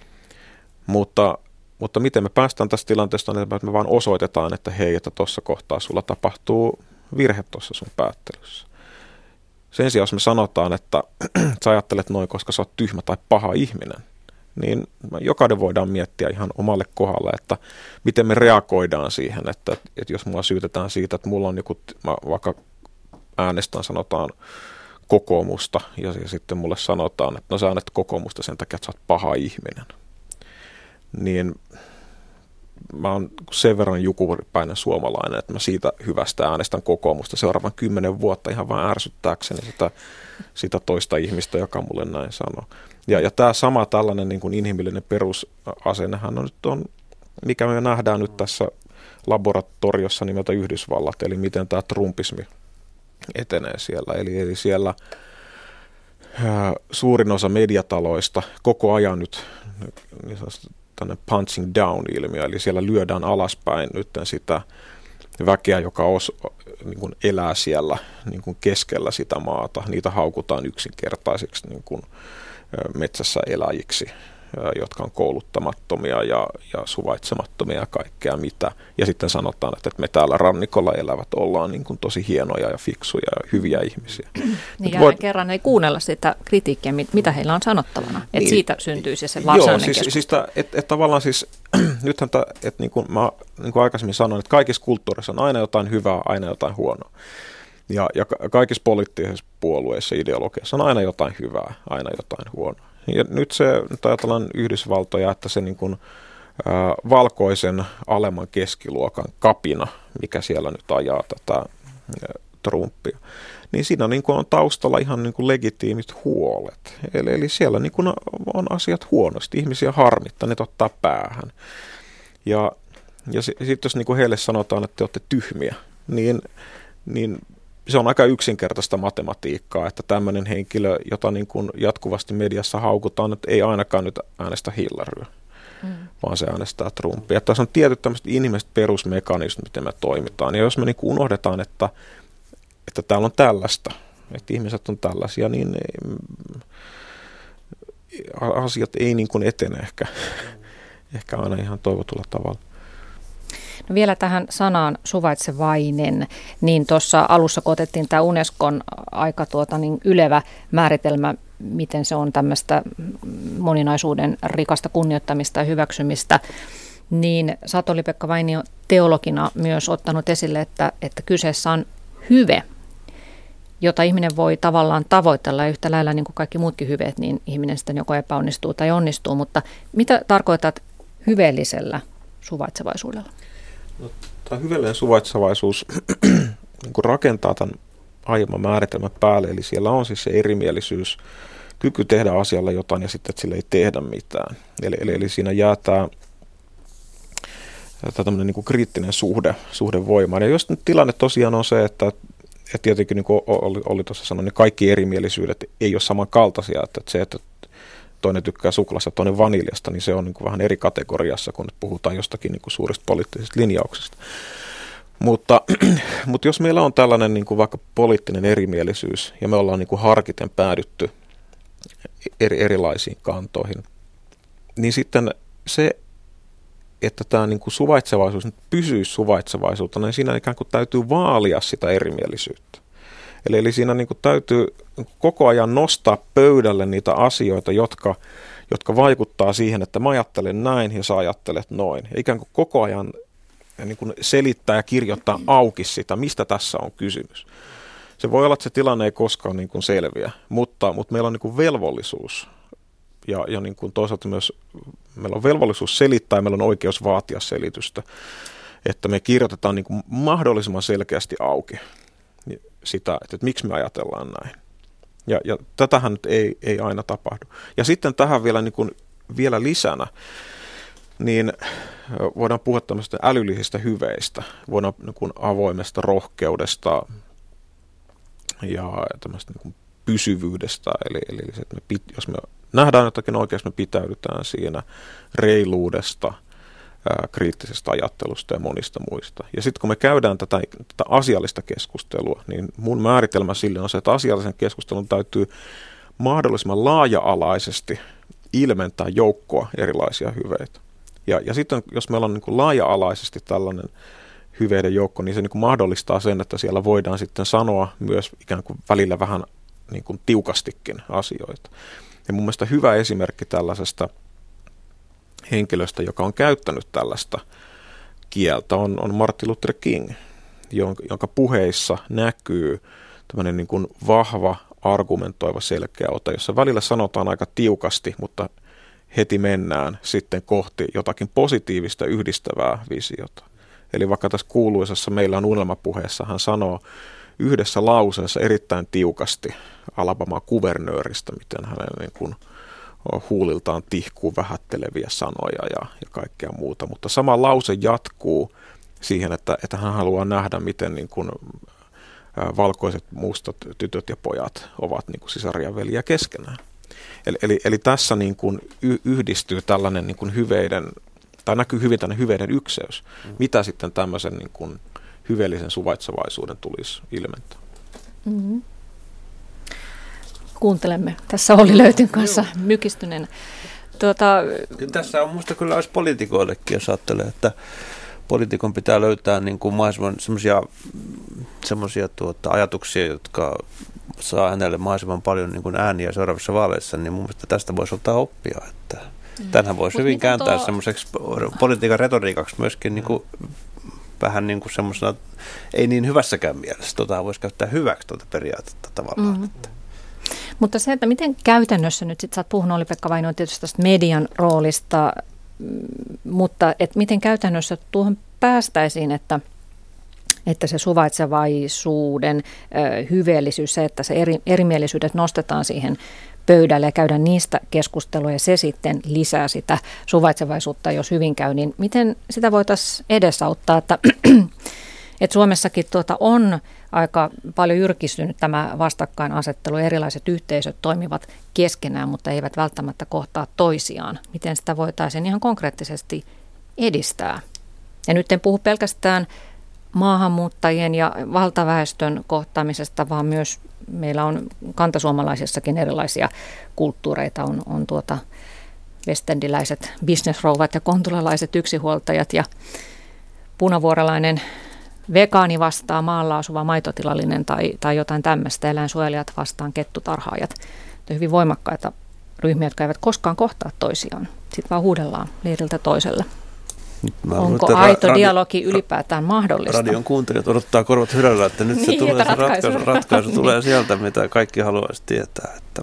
Speaker 3: Mutta miten me päästään tästä tilanteesta, että me vaan osoitetaan, että hei, että tuossa kohtaa sulla tapahtuu virhe tuossa sun päättelyssä. Sen sijaan, jos me sanotaan, että sä ajattelet noin, koska sä oot tyhmä tai paha ihminen, niin jokainen voidaan miettiä ihan omalle kohdalle, että miten me reagoidaan siihen, että jos mua syytetään siitä, että mulla on joku, vaikka äänestän sanotaan kokoomusta ja sitten mulle sanotaan, että no sä äänet kokoomusta sen takia, että sä oot paha ihminen. Niin mä oon sen verran jukuripäinen suomalainen, että mä siitä hyvästä äänestän kokoomusta seuraavan 10 vuotta ihan vain ärsyttääkseni sitä toista ihmistä, joka mulle näin sanoo. Ja tämä sama tällainen niin kuin inhimillinen perusasennehän on, mikä me nähdään nyt tässä laboratoriossa nimeltä Yhdysvallat, eli miten tämä trumpismi etenee siellä. Eli siellä suurin osa mediataloista koko ajan nyt niin tämmöinen punching down-ilmiö, eli siellä lyödään alaspäin nyt sitä väkeä, joka niin kuin elää siellä niin kuin keskellä sitä maata. Niitä haukutaan yksinkertaisiksi niin kuin metsässä eläjiksi, jotka on kouluttamattomia ja suvaitsemattomia ja kaikkea mitä. Ja sitten sanotaan, että me täällä rannikolla elävät ollaan niin kuin tosi hienoja ja fiksuja ja hyviä ihmisiä.
Speaker 1: Niin kerran ei kuunnella sitä kritiikkiä, mitä heillä on sanottavana. Että niin, siitä syntyisi se varsinainen keskustelu.
Speaker 3: Siis että tavallaan siis, nythän että niin kuin mä niin kuin aikaisemmin sanoin, että kaikissa kulttuurissa on aina jotain hyvää, aina jotain huonoa. Ja kaikissa poliittisissa puolueissa ja ideologiassa on aina jotain hyvää, aina jotain huonoa. Ja nyt ajatellaan Yhdysvaltoja, että se niin kuin, valkoisen alemman keskiluokan kapina, mikä siellä nyt ajaa tätä Trumpia, niin siinä niin kuin on taustalla ihan niin kuin legitiimit huolet. Eli siellä niin kuin on asiat huonosti, ihmisiä harmittaa, ne ottaa päähän. Ja sitten jos niin kuin heille sanotaan, että te olette tyhmiä, niin se on aika yksinkertaista matematiikkaa, että tämmöinen henkilö, jota niin kuin jatkuvasti mediassa haukutaan, että ei ainakaan nyt äänestä Hillaryä, vaan se äänestää Trumpia. Tässä on tietyt tämmöiset inhimilliset perusmekanismit, miten me toimitaan. Ja jos me niin kuin unohdetaan, että täällä on tällaista, että ihmiset on tällaisia, niin asiat ei niin kuin etene ehkä aina ihan toivotulla tavalla.
Speaker 1: No vielä tähän sanaan suvaitsevainen, niin tuossa alussa kun otettiin tämä Unescon aika niin ylevä määritelmä, miten se on tämmöistä moninaisuuden rikasta kunnioittamista ja hyväksymistä, niin sä oot, Olli-Pekka Vainio, teologina myös ottanut esille, että kyseessä on hyve, jota ihminen voi tavallaan tavoitella ja yhtä lailla niin kuin kaikki muutkin hyveet, niin ihminen sitten joko epäonnistuu tai onnistuu, mutta mitä tarkoitat hyveellisellä suvaitsevaisuudella?
Speaker 3: No, tämä hyveellinen suvaitsevaisuus niin kuin rakentaa tämän aiemman määritelmän päälle, eli siellä on siis se erimielisyys, kyky tehdä asialle jotain ja sitten, että sille ei tehdä mitään. Eli siinä jää tämä tämmöinen niin kuin kriittinen suhde voimaan. Ja jos nyt tilanne tosiaan on se, että tietenkin niin kuin oli tuossa sanonut, niin kaikki erimielisyydet ei ole samankaltaisia, että se, että toinen tykkää suklaasta, toinen vaniljasta, niin se on niin kuin vähän eri kategoriassa, kun nyt puhutaan jostakin niin kuin suurista poliittisista linjauksista. Mutta jos meillä on tällainen niin kuin vaikka poliittinen erimielisyys, ja me ollaan niin kuin harkiten päädytty erilaisiin kantoihin, niin sitten se, että tämä niin kuin suvaitsevaisuus nyt pysyisi suvaitsevaisuutta, niin siinä ikään kuin täytyy vaalia sitä erimielisyyttä. Eli siinä niin kuin täytyy koko ajan nostaa pöydälle niitä asioita, jotka vaikuttaa siihen, että mä ajattelen näin ja sä ajattelet noin. Ja ikään kuin koko ajan niin kuin selittää ja kirjoittaa auki sitä, mistä tässä on kysymys. Se voi olla, että se tilanne ei koskaan niin kuin selviä, mutta meillä on niin kuin velvollisuus ja niin kuin toisaalta myös meillä on velvollisuus selittää ja meillä on oikeus vaatia selitystä, että me kirjoitetaan niin kuin mahdollisimman selkeästi auki sitä, että miksi me ajatellaan näin. Ja tätähän nyt ei aina tapahdu. Ja sitten tähän vielä, niin kuin, vielä lisänä, niin voidaan puhua tämmöistä älyllisistä hyveistä, voidaan niin kuin avoimesta rohkeudesta ja tämmöistä niin kuin pysyvyydestä. Eli se, että jos me nähdään jotakin oikeasti, me pitäydytään siinä, reiluudesta, kriittisestä ajattelusta ja monista muista. Ja sitten kun me käydään tätä asiallista keskustelua, niin mun määritelmä sille on se, että asiallisen keskustelun täytyy mahdollisimman laaja-alaisesti ilmentää joukkoa erilaisia hyveitä. Ja sitten jos meillä on niin kuin laaja-alaisesti tällainen hyveiden joukko, niin se niin kuin mahdollistaa sen, että siellä voidaan sitten sanoa myös ikään kuin välillä vähän niin kuin tiukastikin asioita. Ja mun mielestä hyvä esimerkki tällaisesta henkilöstä, joka on käyttänyt tällaista kieltä, on Martin Luther King, jonka puheissa näkyy tämmöinen niin kuin vahva, argumentoiva, selkeä ote, jossa välillä sanotaan aika tiukasti, mutta heti mennään sitten kohti jotakin positiivista yhdistävää visiota. Eli vaikka tässä kuuluisessa Meillä on unelmapuheessa hän sanoo yhdessä lauseessa erittäin tiukasti Alabamaa kuvernööristä, miten hänen niin kuin huuliltaan tihkuu vähätteleviä sanoja ja kaikkea muuta, mutta sama lause jatkuu siihen, että hän haluaa nähdä, miten niin kuin valkoiset, mustat tytöt ja pojat ovat niin kuin sisaria ja veljiä keskenään. Eli tässä niin kuin yhdistyy tällainen niin kuin hyveiden, tai näkyy hyvin tällainen hyveiden ykseys, mitä sitten tämmöisen niin kuin hyveellisen suvaitsevaisuuden tulisi ilmentää.
Speaker 1: Mm-hmm. Kuuntelemme. Tässä Olli Löytyn kanssa mykistyneenä.
Speaker 2: Tässä on musta kyllä olisi poliitikoillekin, jos ajattelee, että poliitikon pitää löytää niin kuin mahdollisimman semmoisia ajatuksia, jotka saa hänelle mahdollisimman paljon niin kuin ääniä seuraavissa vaaleissa, niin mun mielestä tästä voisi ottaa oppia. Että tämänhän voisi hyvin kääntää semmoiseksi politiikan retoriikaksi myöskin niin kuin, vähän niin kuin semmoisena, ei niin hyvässäkään mielessä. Voisi käyttää hyväksi periaatetta tavallaan. Mm-hmm.
Speaker 1: Mutta se, että miten käytännössä nyt, sit sä oot puhunut Olli-Pekka Vainio tietysti tästä median roolista, mutta että miten käytännössä tuohon päästäisiin, että se suvaitsevaisuuden hyveellisyys, se, että se erimielisyydet nostetaan siihen pöydälle ja käydään niistä keskustelua ja se sitten lisää sitä suvaitsevaisuutta, jos hyvin käy, niin miten sitä voitaisiin edesauttaa, että Suomessakin on aika paljon jyrkistynyt tämä vastakkainasettelu. Erilaiset yhteisöt toimivat keskenään, mutta eivät välttämättä kohtaa toisiaan. Miten sitä voitaisiin ihan konkreettisesti edistää? Ja nyt en puhu pelkästään maahanmuuttajien ja valtaväestön kohtaamisesta, vaan myös meillä on kantasuomalaisissakin erilaisia kulttuureita. On westendiläiset bisnesrouvat ja kontulalaiset yksinhuoltajat ja punavuorelainen vegaani vastaa maalla asuva maitotilallinen tai jotain tämmöistä, eläinsuojelijat vastaan kettutarhaajat. Ne hyvin voimakkaita ryhmiä, jotka eivät koskaan kohtaa toisiaan. Sitten vaan huudellaan leiriltä toiselle. Onko aito dialogi ylipäätään mahdollista?
Speaker 2: Radion kuuntelijat odottaa korvat hyröllä, että nyt se tulee se ratkaisu tulee sieltä, mitä kaikki haluaisi tietää. Että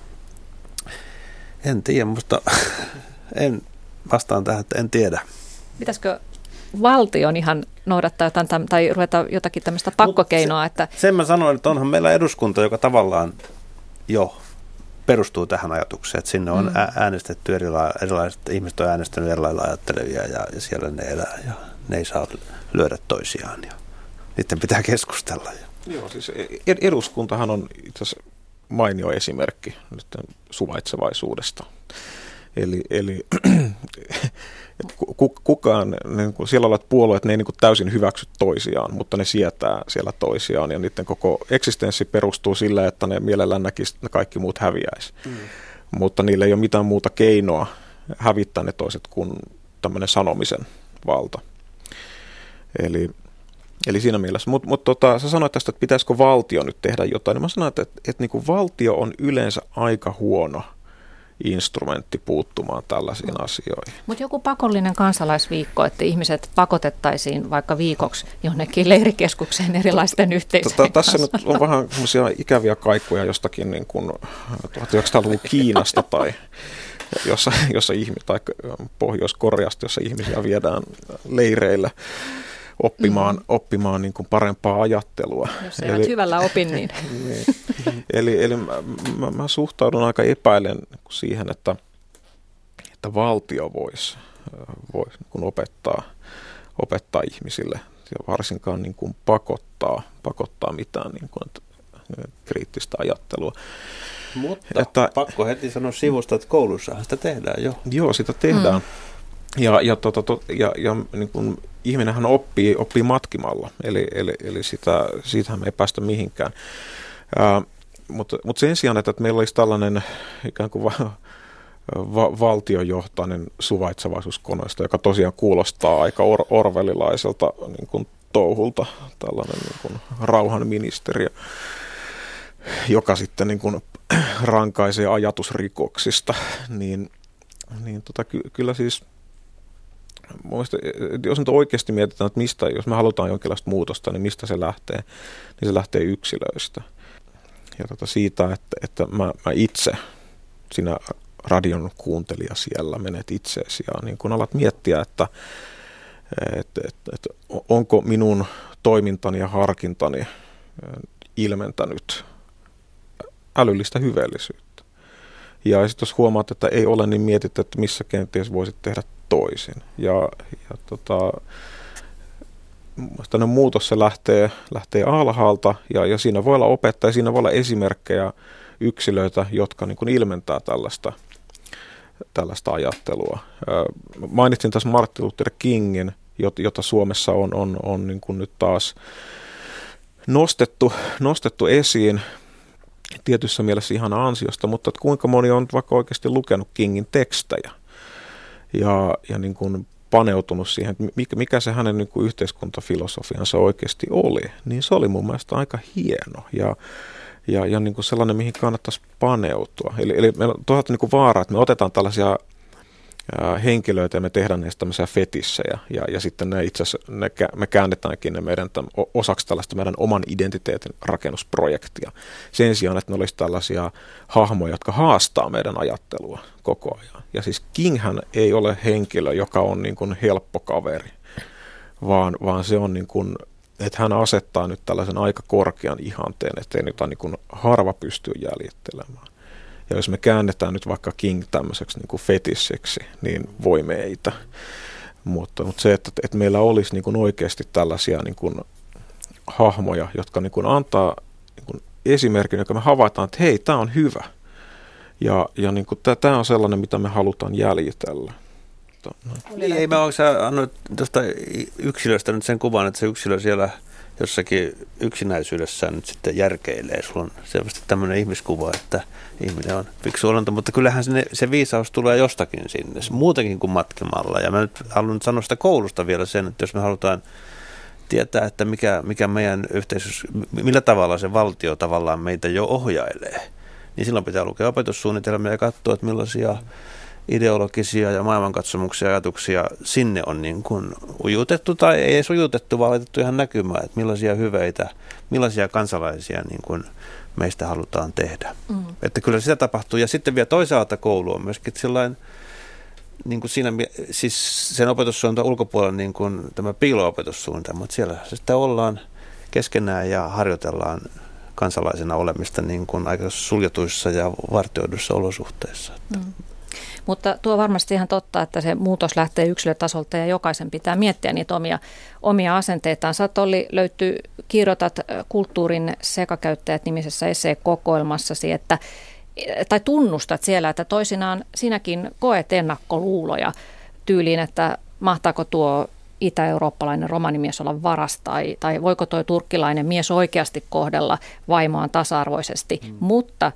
Speaker 2: en tiedä, en vastaan tähän, että en tiedä.
Speaker 1: Pitäisikö valtion ihan noudattaa jotain tai ruveta jotakin tämmöistä pakkokeinoa?
Speaker 2: Sen mä sanoin, että onhan meillä eduskunta, joka tavallaan jo perustuu tähän ajatukseen, että sinne on äänestetty erilaiset ihmiset on äänestänyt erilailla ajattelevia ja siellä ne elää ja ne ei saa lyödä toisiaan ja niiden pitää keskustella.
Speaker 3: Joo, siis eduskuntahan on itse asiassa mainio esimerkki nyt suvaitsevaisuudesta. Eli kukaan, niin kuin siellä olevat puolueet, ne ei niin kuin täysin hyväksy toisiaan, mutta ne sietää siellä toisiaan ja niiden koko eksistenssi perustuu sillä, että ne mielellään näkisi, että kaikki muut häviäisi. Mutta niillä ei ole mitään muuta keinoa hävittää ne toiset kuin tämmöinen sanomisen valta. Eli siinä mielessä. Mutta sä sanoit tästä, että pitäisikö valtio nyt tehdä jotain. Niin mä sanoin, että niin kuin valtio on yleensä aika huono instrumentti puuttumaan tällaisiin asioihin.
Speaker 1: Mutta joku pakollinen kansalaisviikko, että ihmiset pakotettaisiin vaikka viikoksi jonnekin leirikeskukseen erilaisten yhteisöjen
Speaker 3: Tässä nyt on vähän semmoisia ikäviä kaikuja jostakin niin kuin 1900-luvun Kiinasta tai tai Pohjois-Koreasta, jossa ihmisiä viedään leireillä oppimaan niin kuin parempaa ajattelua.
Speaker 1: Jos eivät hyvällä opin, niin.
Speaker 3: Eli mä suhtaudun aika epäilen siihen, että valtio voisi niin kuin opettaa ihmisille ja varsinkaan niin kuin pakottaa mitään niin kuin kriittistä ajattelua.
Speaker 2: Mutta pakko heti sanoa sivusta, että koulussahan sitä tehdään jo.
Speaker 3: Joo, sitä tehdään. Ja niin kuin ihminenhän oppii matkimalla, eli siitähän me ei päästä mihinkään. Mutta sen sijaan, että meillä olisi tällainen ikään kuin valtiojohtainen suvaitsevaisuuskoneista, joka tosiaan kuulostaa aika orwellilaiselta niin kuin touhulta, tällainen niin kuin rauhanministeriö, joka sitten niin kuin rankaisee ajatusrikoksista, niin kyllä siis jos nyt oikeasti mietitään, että jos me halutaan jonkinlaista muutosta, niin mistä se lähtee, niin se lähtee yksilöistä. Ja siitä, että mä itse, sinä radion kuuntelija siellä, menet itseesi ja niin kun alat miettiä, että onko minun toimintani ja harkintani ilmentänyt älyllistä hyveellisyyttä. Ja sitten jos huomaat, että ei ole, niin mietit, että missä kenties voisit tehdä toisin. Ja tämmöinen muutos se lähtee alhaalta ja siinä voi olla opettaja, siinä voi olla esimerkkejä yksilöitä, jotka niin kuin ilmentää tällaista ajattelua. Mainitsin tässä Martin Luther Kingin, jota Suomessa on niin kuin nyt taas nostettu esiin tietyssä mielessä ihan ansiosta, mutta että kuinka moni on vaikka oikeasti lukenut Kingin tekstejä ja niin kuin paneutunut siihen, että mikä se hänen niin kuin yhteiskuntafilosofiansa oikeasti oli, niin se oli mun mielestä aika hieno ja niin kuin sellainen, mihin kannattaisi paneutua. Eli meillä on toisaalta niin kuin vaara, että me otetaan tällaisia henkilöitä ja me tehdään näistä tämmöisiä fetissejä ja sitten ne itse asiassa me käännetäänkin ne osaksi tällaista meidän oman identiteetin rakennusprojektia. Sen sijaan, että ne olisi tällaisia hahmoja, jotka haastaa meidän ajattelua koko ajan. Ja siis Kinghän ei ole henkilö, joka on niin kuin helppo kaveri, vaan se on niin kuin, että hän asettaa nyt tällaisen aika korkean ihanteen, ettei nyt niin kuin harva pysty jäljittelemään. Ja jos me käännetään nyt vaikka King tämmöiseksi niin kuin fetisseksi, niin voi meitä. Mutta se, että meillä olisi niin kuin oikeasti tällaisia niin kuin hahmoja, jotka niin kuin antaa niin kuin esimerkin, joka me havaitaan, että hei, tämä on hyvä. Ja niin kuin, tämä on sellainen, mitä me halutaan jäljitellä.
Speaker 2: Ei mä annoin tuosta yksilöstä nyt sen kuvan, että se yksilö siellä jossakin yksinäisyydessään nyt sitten järkeilee. Sulla on selvästi tämmöinen ihmiskuva, että ihminen on fiksu olento, mutta kyllähän se viisaus tulee jostakin sinne, muutenkin kuin matkimalla. Ja mä nyt haluan sanoa sitä koulusta vielä sen, että jos me halutaan tietää, että mikä meidän yhteisössä, millä tavalla se valtio tavallaan meitä jo ohjailee, niin silloin pitää lukea opetussuunnitelmia ja katsoa, että millaisia ideologisia ja maailmankatsomuksia ja ajatuksia sinne on niin kuin ujutettu tai ei edes ujutettu, vaan laitettu ihan näkymään, että millaisia hyveitä, millaisia kansalaisia niin kuin meistä halutaan tehdä. Että kyllä sitä tapahtuu. Ja sitten vielä toisaalta koulu on myöskin sellainen, niin kuin siinä, siis sen opetussuunnitelman ulkopuolella niin kuin tämä piilo-opetussuunnitelma, että siellä sitä ollaan keskenään ja harjoitellaan kansalaisena olemista niin kuin aika suljetuissa ja vartioiduissa olosuhteissa.
Speaker 1: Mutta tuo on varmasti ihan totta, että se muutos lähtee yksilötasolta ja jokaisen pitää miettiä niitä omia asenteitaan. Sä kirjoitat kulttuurin sekakäyttäjät -nimisessä esseekokoelmassasi, tai tunnustat siellä, että toisinaan sinäkin koet ennakkoluuloja tyyliin, että mahtaako tuo itä-eurooppalainen romanimies olla varas tai voiko tuo turkkilainen mies oikeasti kohdella vaimoaan tasa-arvoisesti, mutta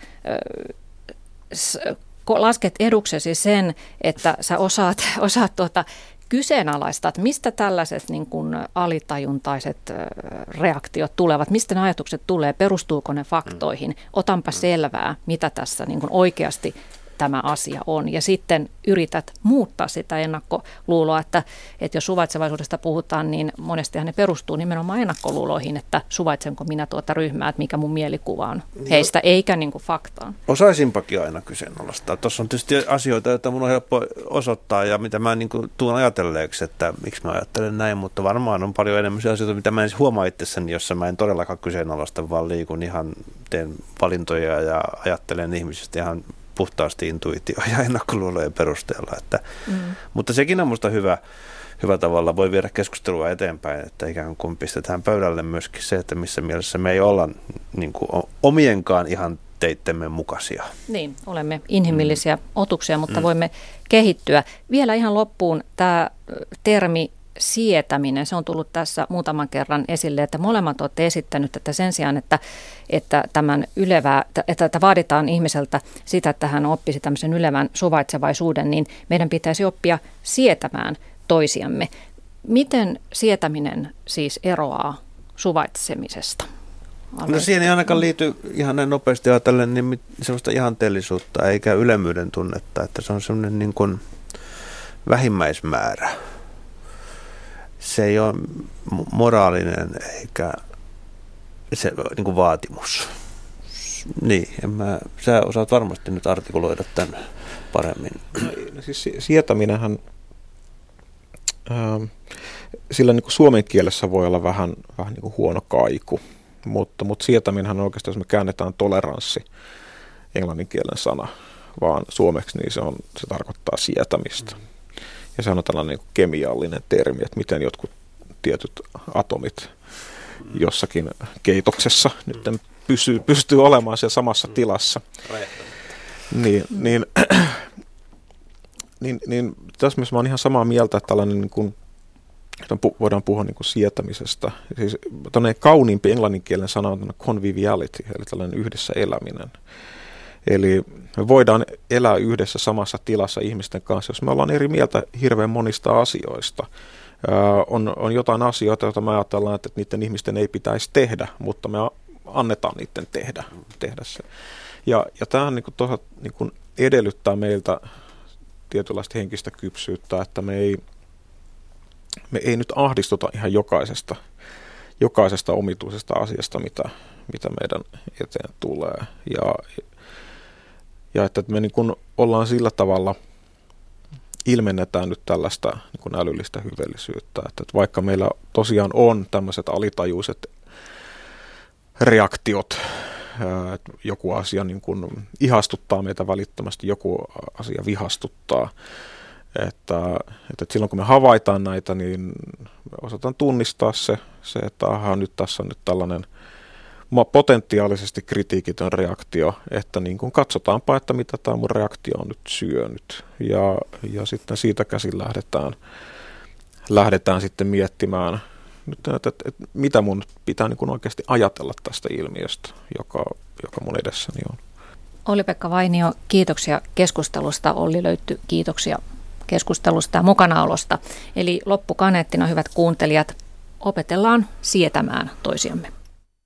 Speaker 1: lasket eduksesi sen, että sä osaat kyseenalaistaa, että mistä tällaiset niin kuin alitajuntaiset reaktiot tulevat, mistä ne ajatukset tulee, perustuuko ne faktoihin, otanpa selvää, mitä tässä niin kuin oikeasti tämä asia on. Ja sitten yrität muuttaa sitä ennakkoluuloa, että jos suvaitsevaisuudesta puhutaan, niin monestihan ne perustuu nimenomaan ennakkoluuloihin, että suvaitsenko minä tuota ryhmää, että mikä mun mielikuva on heistä, eikä niin kuin faktaan.
Speaker 2: Osaisinpakin aina kyseenalaistaa. Tuossa on tietysti asioita, joita mun on helppo osoittaa ja mitä mä niin kuin tuun ajatelleeksi, että miksi mä ajattelen näin, mutta varmaan on paljon enemmän asioita, mitä mä en huomaa itsessäni, jossa mä en todellakaan kyseenalaista, vaan liikun ihan, teen valintoja ja ajattelen ihmisistä ihan puhtaasti intuitio ja ennakkoluulojen perusteella. Mutta sekin on musta hyvä tavalla, voi viedä keskustelua eteenpäin, että ikään kuin pistetään pöydälle myöskin se, että missä mielessä me ei olla niin kuin omienkaan ihan teittemme mukaisia.
Speaker 1: Niin, olemme inhimillisiä otuksia, mutta voimme kehittyä. Vielä ihan loppuun tämä termi sietäminen, se on tullut tässä muutaman kerran esille, että molemmat olette esittänyt, että sen sijaan, että tämän että vaaditaan ihmiseltä sitä, että hän oppisi tämmöisen ylevän suvaitsevaisuuden, niin meidän pitäisi oppia sietämään toisiamme. Miten sietäminen siis eroaa suvaitsemisesta?
Speaker 2: No siihen ei ainakaan liity ihan näin nopeasti ajatellen niin sellaista ihanteellisuutta eikä ylemmyyden tunnetta, että se on sellainen niin kuin vähimmäismäärä. Se ei ole moraalinen eikä se niin kuin vaatimus. Niin, sä osaat varmasti nyt artikuloida tämän paremmin.
Speaker 3: No siis sietäminenhän, sillä niin kuin suomen kielessä voi olla vähän niin kuin huono kaiku, mutta sietäminenhän oikeastaan, jos me käännetään toleranssi, englannin kielen sana, vaan suomeksi, niin se tarkoittaa sietämistä. Ja se on tällainen niin kuin kemiallinen termi, että miten jotkut tietyt atomit jossakin keitoksessa nyt pystyy olemaan siellä samassa tilassa. Niin tässä mielessä mä oon ihan samaa mieltä, että tällainen niin kuin, voidaan puhua niin kuin sietämisestä. Siis tällainen kauniimpi englanninkielen sana on conviviality, eli tällainen yhdessä eläminen. Eli me voidaan elää yhdessä samassa tilassa ihmisten kanssa, jos me ollaan eri mieltä hirveän monista asioista. On jotain asioita, joita me ajatellaan, että niiden ihmisten ei pitäisi tehdä, mutta me annetaan niiden tehdä se. Ja tämä niin edellyttää meiltä tietynlaista henkistä kypsyyttä, että me ei nyt ahdistuta ihan jokaisesta omituisesta asiasta, mitä meidän eteen tulee. Ja että me niin kuin ollaan sillä tavalla, ilmennetään nyt tällaista niin kuin älyllistä hyveellisyyttä, että vaikka meillä tosiaan on tämmöiset alitajuiset reaktiot, että joku asia niin kuin ihastuttaa meitä välittömästi, joku asia vihastuttaa, että silloin kun me havaitaan näitä, niin me osataan tunnistaa se että nyt tässä on nyt tällainen potentiaalisesti kritiikitön reaktio, että niin kuin katsotaanpa, että mitä tämä mun reaktio on nyt syönyt. Ja sitten siitä käsin lähdetään sitten miettimään, että mitä mun pitää niin kuin oikeasti ajatella tästä ilmiöstä, joka mun edessäni on.
Speaker 1: Olli-Pekka Vainio, kiitoksia keskustelusta. Olli Löytty, kiitoksia keskustelusta ja mukanaolosta. Eli loppukaneettina, hyvät kuuntelijat, opetellaan sietämään toisiamme.